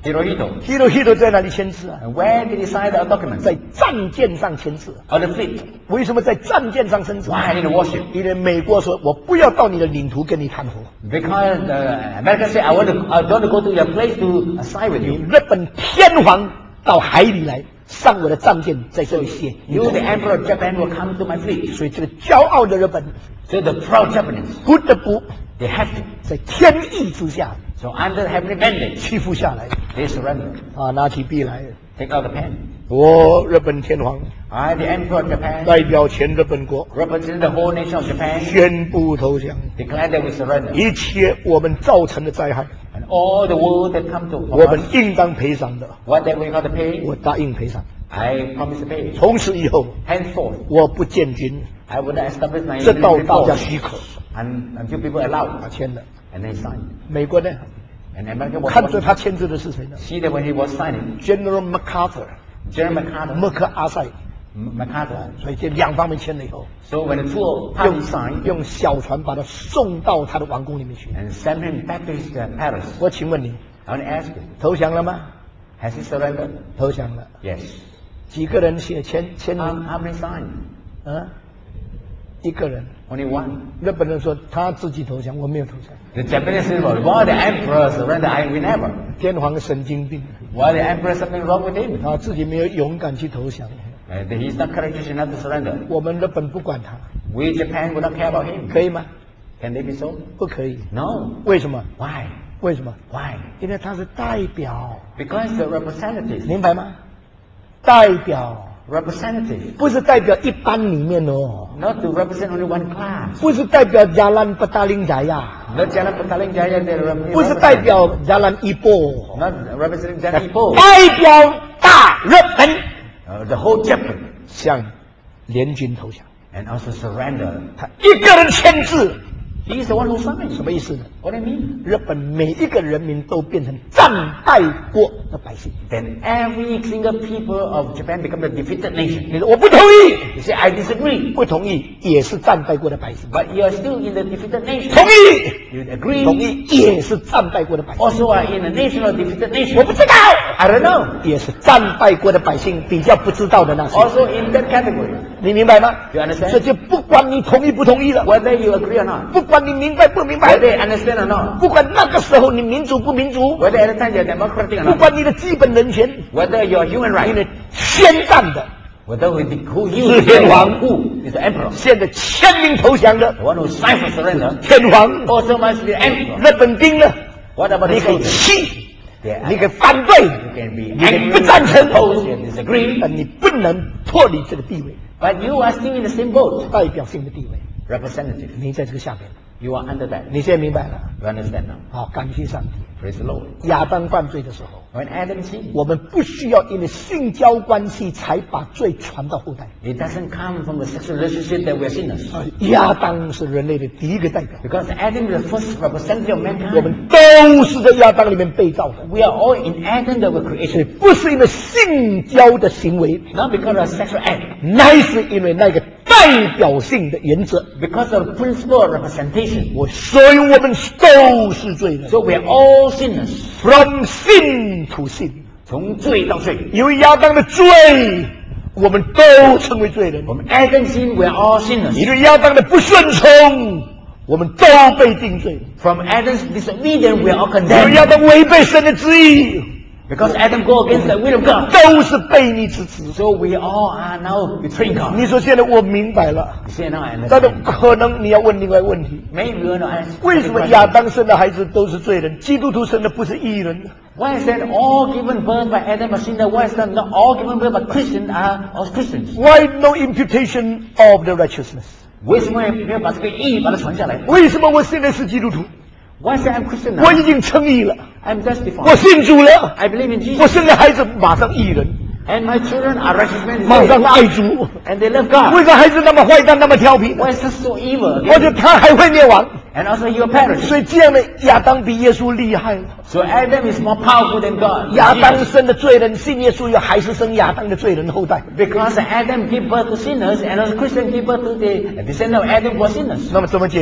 Hirohito 在哪里签字啊？ And where did he sign the document? 在战舰上签字。 On the fleet. 为什么在战舰上签字 Why in the warship? 因为美国说我不要到你的领土跟你谈和。 Because America said, I don't want to go to your place to sign with you. 日本天皇到海里来，上我的战舰在这里写。 You, the Emperor of Japan, will come to my fleet. 所以这个骄傲的日本， So the proud Japanese, 不得不 they have to. 在天意之下 So under the heavenly mandate, 屈服下来。 they surrender. 拿起笔来， Take out the pen. 我日本天皇 I, the Emperor of Japan, 代表全日本国 represent the whole nation of Japan, 宣布投降， declare that we surrender. 一切我们造成的灾害， And all the woe that come to 我们 us, 应当赔偿的， what that we got to pay, 我答应赔偿。 I promise to pay. 从此以后， Henceforth, 我不建军， I will not establish my 直到 military 大家 force 许可。 until people allow. 签了。 And then he signed. 美国呢， And America was 看着他签字的是谁呢 see that when he was signing, ？General MacArthur， General MacArthur, 默克阿塞。 MacArthur. 所以这两方面签了以后， So when the two parties signed 用小船把他送到他的王宫里面去。 and sent him back to his palace, 我请问你， I want to ask you, 投降了吗？ has he surrendered? 投降了。 Yes. 几个人签名？ How many signed? 一个人。 Only one. 日本人说他自己投降，我没有投降。 The Japanese said, well, why the emperor surrender? We never. 天皇神经病， Why the emperor something wrong with him? 他自己没有勇敢去投降。 He's not courageous enough to surrender. 我们日本不管他， We Japan will not care about him. 可以吗？ Can they be so? 不可以。 No. 为什么？ Why? 为什么？ Why? 因为他是代表， Because the representative, 明白吗？代表 representative, 不是代表一般里面哦， not to represent only one class. 不是代表加兰不达林家呀， Not Jalan Petaling Jaya, they represent. 不是代表加兰一波， Not representing Jalan Ipoh. 代表大日本 The whole Japan. 向联军投降。 And also surrender. 他一个人签字， He's the one who signed. 什么意思呢？ What do you mean? 日本每一个人民都变成战败国的百姓。 Then every single people of Japan become a defeated nation. 你说我不同意， You say, I disagree. 不同意也是战败国的百姓。 But you are still in the defeated nation. 同意， You agree. 同意也是战败国的百姓。 Also are in a nation of defeated 我 nation. 不知道， I don't know. 也是战败国的百姓比较不知道的那些。 Also in that category. 你明白吗？ You understand? 这就不管你同意不同意了， Whether you agree or not. 不管你明白不明白， Whether you understand or not. 不管那个时候你民主不民主， Whether at the time you're democratic or 不 not. 管你的基本人权， Whether you're human 因 right. 为宣战的 Whether who 是 you 天皇， who is the emperor. 现在签名投降的 The one who signed for surrender. 天皇， Also must be the emperor. 日本兵呢？ What about the 你可以 soldiers? 气， They 你 are- 可以反对， You can be 你可以 angry, 不赞成， oppose, you can disagree. 但你不能脱离这个地位， But you are still in the same boat. 代表性的地位。 Representative. 你在这个下面， You are under that. 你现在明白了？ You understand now? 好，感谢上帝。 Praise the Lord. 亚当犯罪的时候， When Adam sinned, 我们不需要因为性交关系才把罪传到后代。 it doesn't come from the sexual relationship that we are sinners. 亚当是人类的第一个代表， Because Adam is the first representative of 我 mankind. 们都是在亚当里面被造的， We are all in Adam that were 所以 created. 不是因为性交的行为， Not because of sexual act. 乃是因为那个代表性的原则。 Because of the principle of representation. 所以我们都是罪人。 So we are all sinners. From sin to sin， 从罪到罪。 因为亚当的罪，我们都成为罪人。 From Adam sin, we are all sinners. 因为亚当的不顺从，我们都被定罪。 From Adam's disobedience, we are all 因为 condemned. 亚当违背神的旨意， Because Adam go against the will of God. 都是悖逆之子。 So we all are now betraying God. 你说现在我明白了， You say now I 但是 understand. 可能你要问另外一个问题： Maybe you want to ask. 为什么亚当生的孩子都是罪人，基督徒生的不是义人？ Why is that all given birth by Adam are sinners? Why is that not all given birth by Christians are all Christians? Why no imputation of the righteousness？ 为什么没有把这个义把它传下来？ 为什么我现在是基督徒？ Why is that I'm Christian 我 now? 已经称义了， I'm 我 justified. 信主了， I believe in 我 Jesus. 生的孩子马上义人， And my children are righteous men. 马上爱主。 And they love God. 为什么孩子那么坏蛋，那么调皮？ Why is this so evil? 而且他还会灭亡。 And also you perish. 所以这样的亚当比耶稣厉害了。 So Adam is more powerful than God. 亚当生的罪人，信耶稣又还是生亚当的罪人后代。 Because Adam gave birth to sinners and also Christians give birth to the descendant of Adam who are sinners. 那么怎么解答？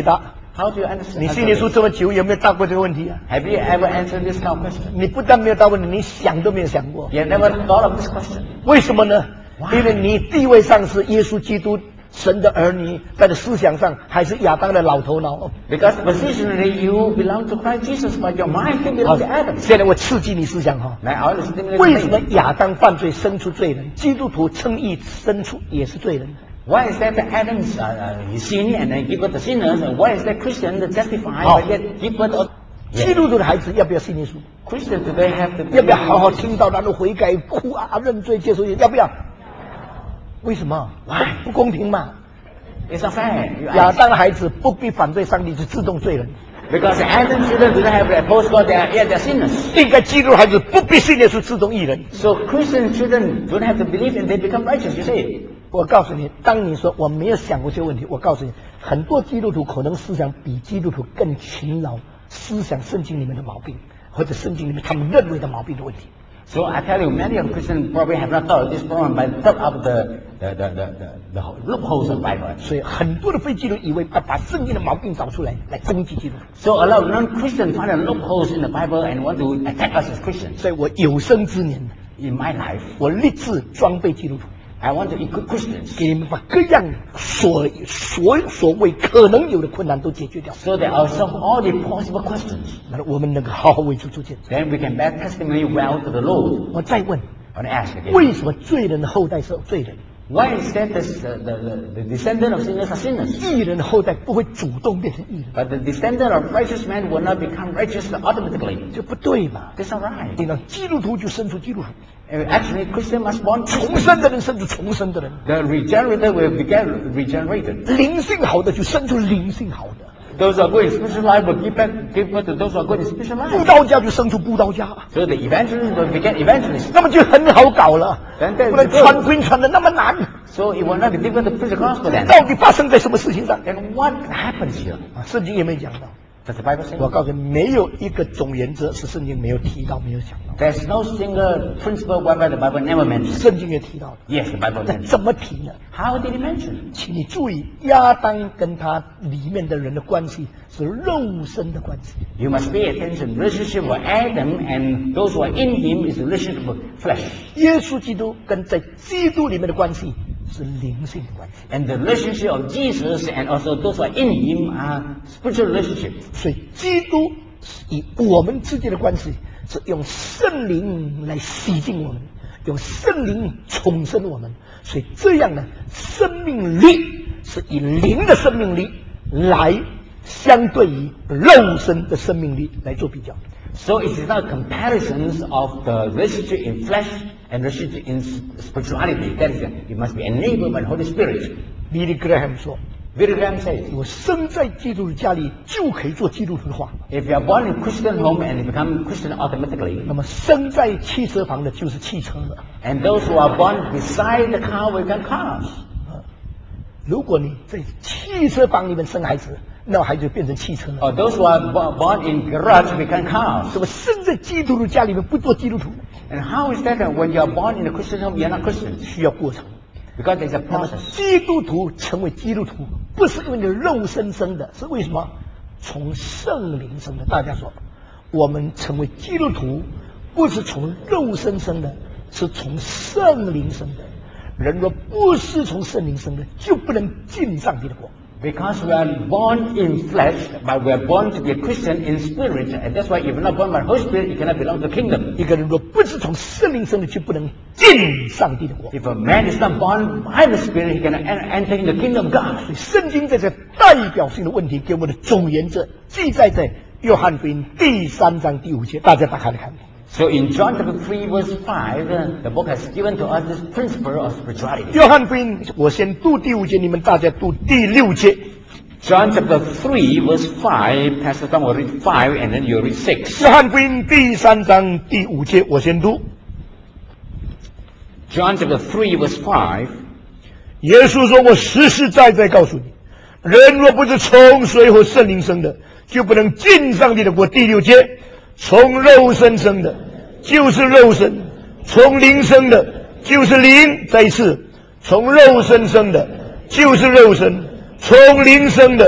How do you understand? 你信耶稣这么久，有没有答过这个问题啊？ Have you ever answered this kind of question? 你不但没有答问题，你想都没有想过。 You have never thought of this question. 为什么呢？ Why? 因为你地位上是耶稣基督神的儿女，在的思想上还是亚当的老头脑。 Because positionally you belong to Christ Jesus, but your mind still belongs to Adam. 现在我刺激你思想哈， Now I will stimulate 为什么 you. 亚当犯罪生出罪人，基督徒称义生出也是罪人？ Why is that Adam's he sinned and then give birth to sinners? And why is that Christian justified but yet give birth to 基督徒的孩子要不要信耶稣？ Christian today have to 要不要好好听到然后悔改、哭啊、认罪、接受耶稣？要不要？为什么？ Why? 不公平嘛！ It's not fair. You 亚 ask. 当的孩子不必反对上帝，是自动罪人。 Because Adam's children do not have to oppose God, yet they're sinners. 应该基督的孩子不必信耶稣，自动义人。 So Christian children don't have to believe and they become righteous, you say. 我告诉你，当你说我没有想过这个问题，我告诉你，很多基督徒可能思想比基督徒更勤劳，思想圣经里面的毛病，或者圣经里面他们认为的毛病的问题。 So I tell you, many of Christians probably have not thought of this problem, but thought of the loopholes of the Bible. 所以很多的非基督徒以为把圣经的毛病找出来攻击基督徒。 So a lot of non-Christians find the loopholes in the Bible and want to attack us as Christians. 所以我有生之年， In my life, 我立志装备基督徒， I want to equip Christians 给你们把各样所谓可能有的困难都解决掉， so that I'll solve all the possible questions. 那我们能够好好为主做见证。 Then we can bear testimony well to the Lord. 我再问， I want to ask again. 为什么罪人的后代是罪人， Why is that the descendant of sinners are sinners? 义人的后代不会主动变成义人？ But the descendant of righteous men will not become righteous automatically. 这不对嘛？ That's not right. 你让基督徒就生出基督徒， Actually, Christian must born 重生的人生出重生的人， The regenerated will become regenerated. 灵性好的就生出灵性好的， Those who are good in spiritual life will give birth to those who are good in spiritual 布 life. 道家就生出布道家， So the evangelists will beget evangelists. 那么就很好搞了。 then that's 不然 good. 传福音传的那么难， So it will not be difficult to preach the gospel then. 到底发生在什么事情上？ Then what happens here? 圣经也没讲到。 Does the Bible say? 我告诉你，没有一个总原则是圣经没有提到、没有讲到。 There's no single principle whereby the Bible never mentions. 圣经也提到了， Yes, the Bible 那 mentions. 怎么提呢？ How did it mention? 请你注意，亚当跟他里面的人的关系是肉身的关系。 You must pay attention. Relationship with Adam and those who are in him is a relationship of flesh. 耶稣基督跟在基督里面的关系是灵性的关系。 And the relationship of Jesus and also those who are in him are spiritual relationships. 所以基督以我们之间的关系是用圣灵来洗净我们，用圣灵重生我们。所以这样呢，生命力是以灵的生命力来相对于肉身的生命力来做比较。 So it is not comparisons of the relationship in flesh and relationship in spirituality. That is, it must be enabled by the Holy Spirit. Billy Graham 说 Billy Graham says, 我生在基督的家里就可以做基督徒的话， if you are born in Christian home and you become Christian automatically, 那么生在汽车旁的就是汽车了。 and those who are born beside the car will become cars. 如果你在汽车房里面生孩子，那孩子就变成汽车了。 Or those who are born in garage become cars. 怎么生在基督的家里面不做基督徒？ And how is that when you are born in a Christian home, you are not Christians? 需要过程。 Because there's a 那么 process. 基督徒成为基督徒，不是因为你的肉身生的，是为什么？从圣灵生的。大家说，我们成为基督徒，不是从肉身生的，是从圣灵生的。人若不是从圣灵生的，就不能进上帝的国。 Because we are born in flesh, but we are born to be a Christian in spirit. And that's why if you're not born by the Holy Spirit, you cannot belong to the kingdom. 一个人若不是从圣灵生的，就不能进上帝的国。 If a man is not born by the Spirit, he cannot enter in the kingdom of God. 所以圣经在这代表性的问题给我们的总原则记载在约翰福音第3章第5节，大家打开来看。 So in John chapter 3 verse 5, the book has given to us this principle of spirituality. 约翰福音，我先读第5节，你们大家读第6节。 John chapter 3 verse 5, Pastor Tom will read 5 and then you read 6. 约翰福音第3章第5节，我先读。 John chapter 3 verse 5, 耶稣说：“我实实在在告诉你，人若不是从水和圣灵生的，就不能进上帝的国。”第6节，从肉身生的，就是肉身；从灵生的，就是灵。再一次，从肉身生的，就是肉身；从灵生的，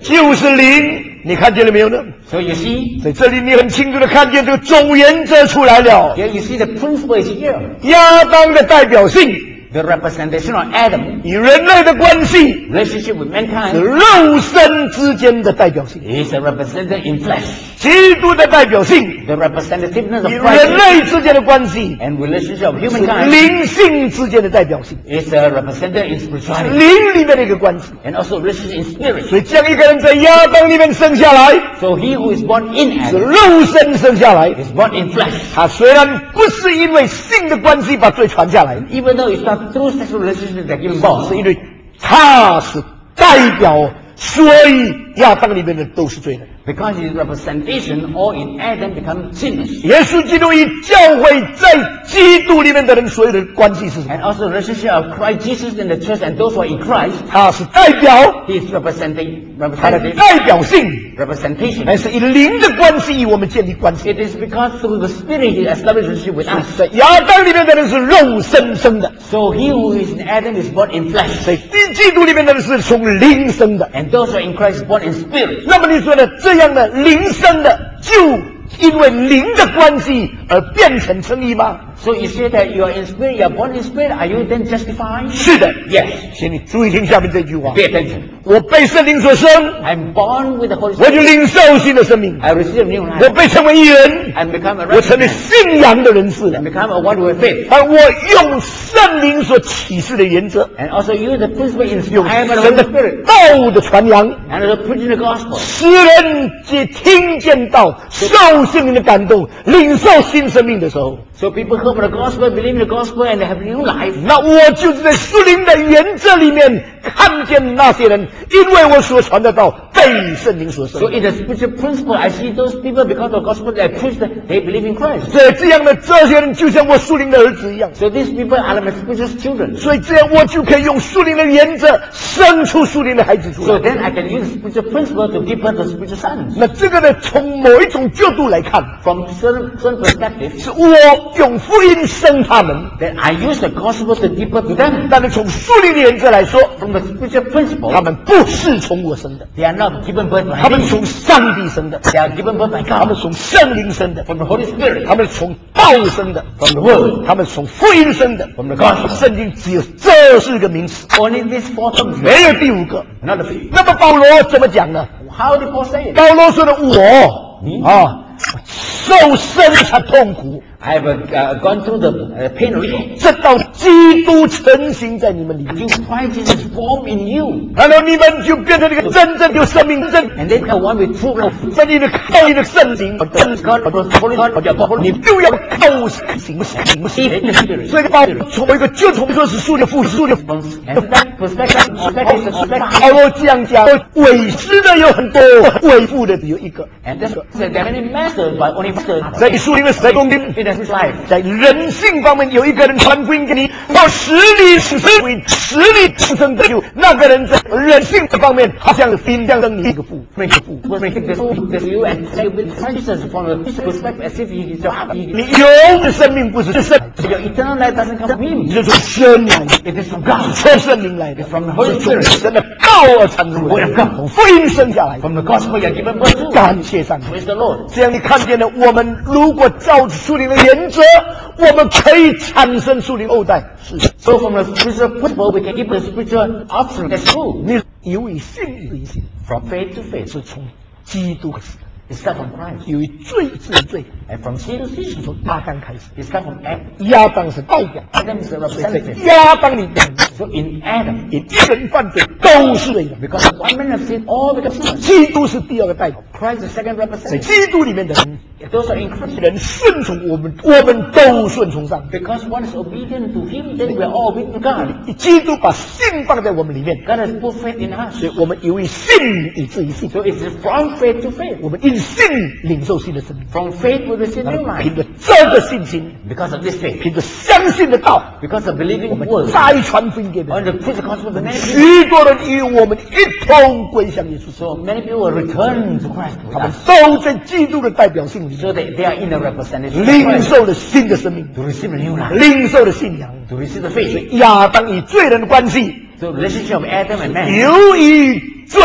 就是灵。你看见了没有呢？ So you see, 在这里你很清楚的看见这个总原则出来了。 here you see the principle is here. 亚当的代表性 The representation of Adam, 与人类的关系 relationship with 是 mankind, 肉身之间的代表性， is represented in flesh. 基督的代表性 The representativeness of 与人 Christ 类之间的关系 and relationship of 是 humankind 灵性之间的代表性， is represented in 是 spirituality 灵里面的一个关系。 and also relationship in spirit. 所以，将一个人在亚当里面生下来， So he who is born in 是 Adam 肉身生下来。 is born in flesh. 他虽然不是因为性的关系把罪传下来， Even though it's not through sexual relationship that given born, 是因为他是代表，所以亚当里面的都是罪人。 because his representation, all in Adam become sinners. 耶稣基督与教会在基督里面的人所有的关系是什么？ And also the relationship of Christ Jesus in the church and those who are in Christ, 他是代表， he is representing 他的 representative 代表性 representation. 乃是以灵的关系与我们建立关系。 It is because through the Spirit he established relationship with us. 在亚当里面的人是肉身生的， So he who is in Adam is born in flesh, 在基督里面的人是从灵生的。 and those who are in Christ is born in spirit. 那么你说呢？这样的灵生的，就因为灵的关系而变成称义吗？ So you say that you are in spirit, you are born in spirit, are you then justified? 是的。 Yes. 请你注意听下面这句话： Pay attention. 我被圣灵所生， I'm born with the Holy 我就 Spirit. 领受新的生命， I receive new 我 life. 被称为义人， I become a 我成为 righteous 信仰的人士 man. 了 I。become a one with faith. 而我用圣灵所启示的原则， And also use the principle 用 inspired by the 神 Holy 的 Spirit. 道的传扬， And also preaching the gospel. 使人既听见道，受圣灵的感动，领受新生命的时候， So people hear about the gospel, believe in the gospel, and they have new life. 那我就是在属灵的原则里面看见那些人，因为我所传的道被圣灵所 So 生。 in the spiritual principle, I see those people because of the gospel they preach that they believe in Christ. 这样的这些人就像我属灵的儿子一样， So these people are my spiritual children. 所以这样我就可以用属灵的原则生出属灵的孩子出 So 来。 then I can use spiritual principle to give birth to spiritual sons. 那这个呢，从某一种角度来看， From certain perspective, 是我用福音生他们； then I use the gospel to give birth to them. 但是从属灵的原则来说， From the spiritual principle, 他们不是从我生的， they are not given birth by 他们 me. 从上帝生的， They are given birth by 他们 God. 从圣灵生的， From the Holy Spirit, 他们从道生的， from the Word, 他们从福音生的。 from the gospel. 圣经只有这四个名词， Only these four terms, 没有第五个。 not the fifth. 那么保罗怎么讲呢？ How did Paul say it? 保罗说的我啊，受生产痛苦， I have gone through the pain of it. 直到基督成型在你们里面， Until Christ Jesus is formed in you. 然后你们就变成一个真正有生命真。 And then the one with true life. 在你的靠你的圣灵， God, Holy God, 你就要靠行不行？ believe in the Spirit. 所以把从一个就从说是树的父，树的父。 And that perspective is the perspective. 保罗这样讲，伪师的有很多，伪父的只有一个。 And that's there are many masters, but only masters 在树林的谁公兵， in his life. 在人性方面有一个人传福音给你，到实力是实力出生的就那个人在人性的方面，好像是兵将生你一个父，那个父。 Will make the you and say with Christ from a perspective as if he is your father. 你有的生命不是生， Your eternal life doesn't come from 你 him. 是从生来的， It is from God. 从圣灵来的， From the Holy 是从 Spirit. 神的道而产出来的，从福音生下来的。 From the gospel you are given birth to. 感谢上帝。 Praise the Lord. 这样你看见了，我们如果照属灵的原则，我们可以产生属灵后代。是的， So from the spiritual principle, we can give the spiritual offspring. That's true. 你由于信于信， From faith to faith. 是从基督开始； It starts from Christ. 由于罪至于罪， And from sin to 是 sin. 从亚当开始。 It starts from Adam. 亚当是代表， Adam is the 所以在 representative. 亚当里面， So in Adam, 一个人犯罪都是罪的。 because one man has sinned, all become sinners. 基督是第二个代表， Christ is the second 在 representative. 基督里面的人， If those are in Christ, 人顺从我们，我们都顺从上帝。 because one is obedient to Him, then we are all obedient to God. 基督把信放在我们里面， God has put faith in us. 所以我们由于信以至于信， So it's from faith to faith. 我们因信领受新的生命。 From faith we receive new life. 凭着这个信心， Because of this faith. 凭着相信的道， Because of 我 believing 们 word. 再传福音给别 On 人。 the preach the gospel to many people. 许多人与我们一同归向耶稣， So many people will return to Christ with 他们 us. 都在基督的代表性里 So 面 they are in the representation of 领 Christ. 受了新的生命， To receive a new life. 领受了信仰。 To receive the faith. 亚当与罪人的关系， So the relationship of Adam and man 由于罪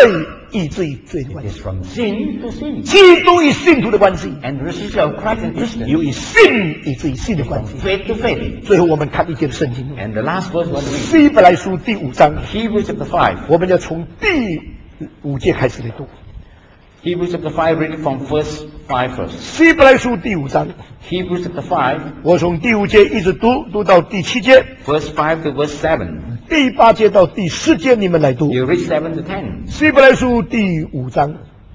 以至于罪的关 It 系 is，from sin to sin. 基督与信徒的关系， And the relationship of Christ and Christians 由于信以至于信的关 from 系。 faith to faith. 最后我们看一节的圣经， And the last verse was read. 希伯来书第5章， Hebrews chapter 5. 我们要从第5节开始来读。 Hebrews chapter 5, reading from verse 5 first. 希伯来书第5章， Hebrews chapter 5, 我从第5节一直读到第7节， verse 5 to verse 7. 第8节到第10节你们来读。 You read 7 to 10. 希伯来书第5章，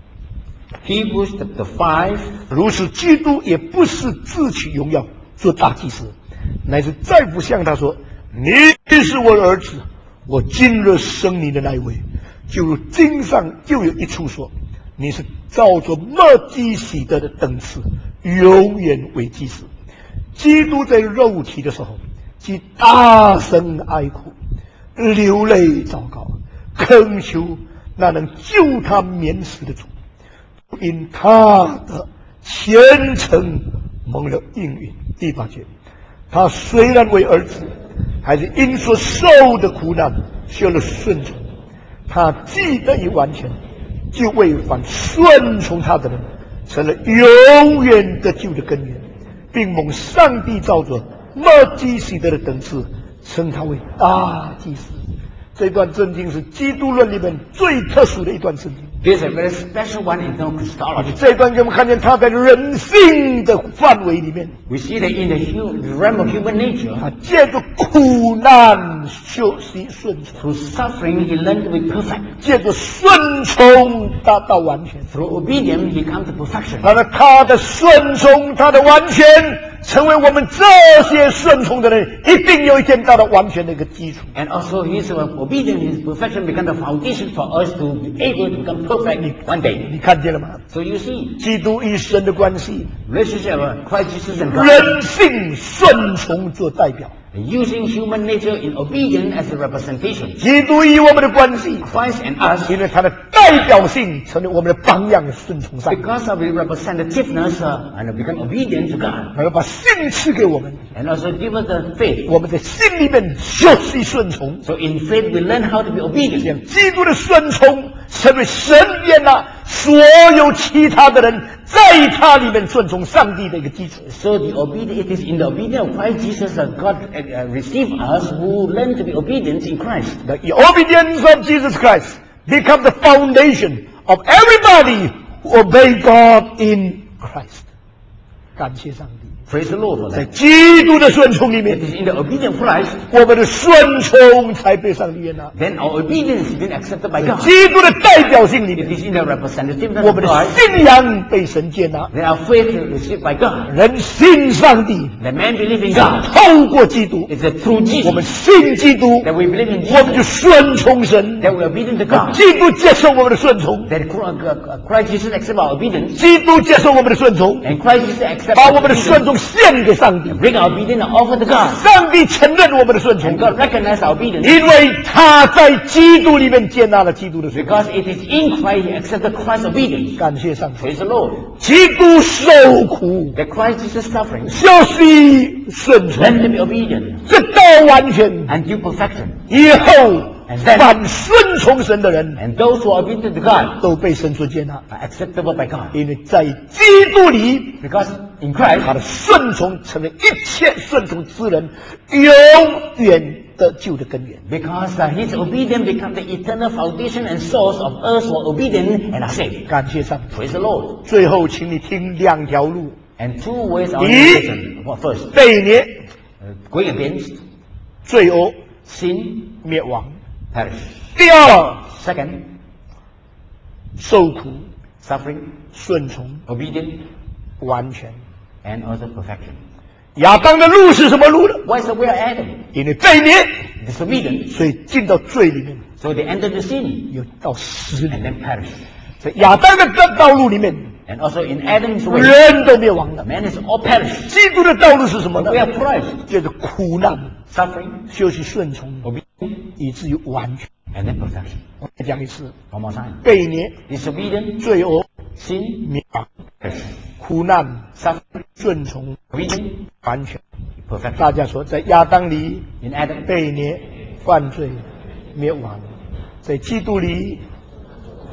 Hebrews chapter 5, 如此，基督也不是自取荣耀做大祭司，乃是再不向他说：“你是我的儿子，我今日生你的那一位。”就如经上就有一处说：“你是照着麦基洗德的等次，永远为祭司。”基督在肉体的时候，即大声哀哭，流泪祷告，恳求那能救他免死的主。因他的虔诚蒙了应允。第8节，他虽然为儿子，还是因所受的苦难学了顺从。他既得以完全，就为凡顺从他的人成了永远得救的根源，并蒙上帝照着麦基洗德的等次称他为大祭司。这段圣经是基督论里面最特殊的一段圣经。 this is a very special one in terms of Christology. 这一段给我们看见他在人性的范围里面， We see that in the realm of human nature, 他借着苦难修习顺从， through suffering, he learned to be perfect. 借着顺从达到完全。 Through obedience, he comes to perfection. 他的顺从，他的完全，成为我们这些顺从的人一定有一天达到完全的一个基础。 And also his obedience, his perfection become the foundation for us to be able to become perfect one day. 你看见了吗？ So you see, 基督与神的关系， relationship of Christ Jesus and God, 人性顺从做代表。 using human nature in obedience as a representation. 基督与我们的关系， Christ and us, 因为他的代表性成为我们的榜样，顺从上帝。 because of his representativeness and become obedient to God, 他要把信赐给我们， and also give us the faith. 我们在心里面学习顺从。 So in faith, we learn how to be obedient. 让基督的顺从成为神悦纳所有其他的人在他里面顺从上帝的一个基础。 So the obedience, it is in the obedience of Christ Jesus that God receive us who learn to be obedient in Christ. The obedience of Jesus Christ become the foundation of everybody who obey God in Christ. 感谢上帝， Praise the Lord for 在 that. 基督的顺从里 It 面， is in the obedience of Christ, 我们的顺从才被上帝悦纳。 then our obedience is being accepted by 在 God. 基督的代表性里 It 面， is in the representativeness 我 of 们的 Christ, 信仰被神接纳。 then our faith is received by God. 人信上帝， The man believe in God. 透过基督， It's through 我们 Jesus 信基督， that we believe in 我们就 Jesus, 顺从神。 that we are obedient to God, 基督接受我们的顺从， that Christ Jesus accept our obedience, 基督接受我们的顺从， and Christ Jesus accept 把 our 我们的顺 obedience, 从献给上帝。 bring our obedience and offer to God. 上帝承认我们的顺从 And，God recognize our obedience 因为他在基督里面接纳了基督的顺从。 because it is in Christ he accepted Christ's obedience. 感谢上帝， Praise the Lord. 基督受苦， That Christ Jesus suffering, 就是顺从， learn to be obedient 直到完全。 and do perfection. 以后 And then- 凡顺从神的人 And those who are obedient to God 都被神所接纳， are acceptable by God. 因为在基督里， Because in Christ, 他的顺从成为一切顺从之人永远得救的根源。 because his obedience becomes the eternal foundation and source of us who are obedient and are saved. 感谢上帝。 Praise the Lord. 最后，请你听2条路： And two ways of He- salvation. What first? 悖逆、 Going against 罪恶、 sin, 灭亡； perish. 第二， Second, 受苦、 suffering, 顺从、 obedient, 完全。 and also perfection. 亚当的路是什么路呢？ What is the way of Adam? 因为悖逆， Disobedient. 所以进到罪里面， So they entered the sin 又到死里 and 面。 then perish. 在亚当的道路里面， And also in Adam's way, 人都灭亡了。 man is all perished. 基督的道路是什么 The 呢 way？of Christ, 借着苦难 suffering, 休息顺从， obedience, 以至于完全。 and then perfection. 我再讲一次： One more time. 悖逆、 Disobedient, 罪恶、 sin, 灭亡、 perish. 苦难、 Suffering, 顺从、 obedience, 完全。 perfection. 大家说，在亚当里 In Adam, 悖逆、犯罪、灭亡；在基督里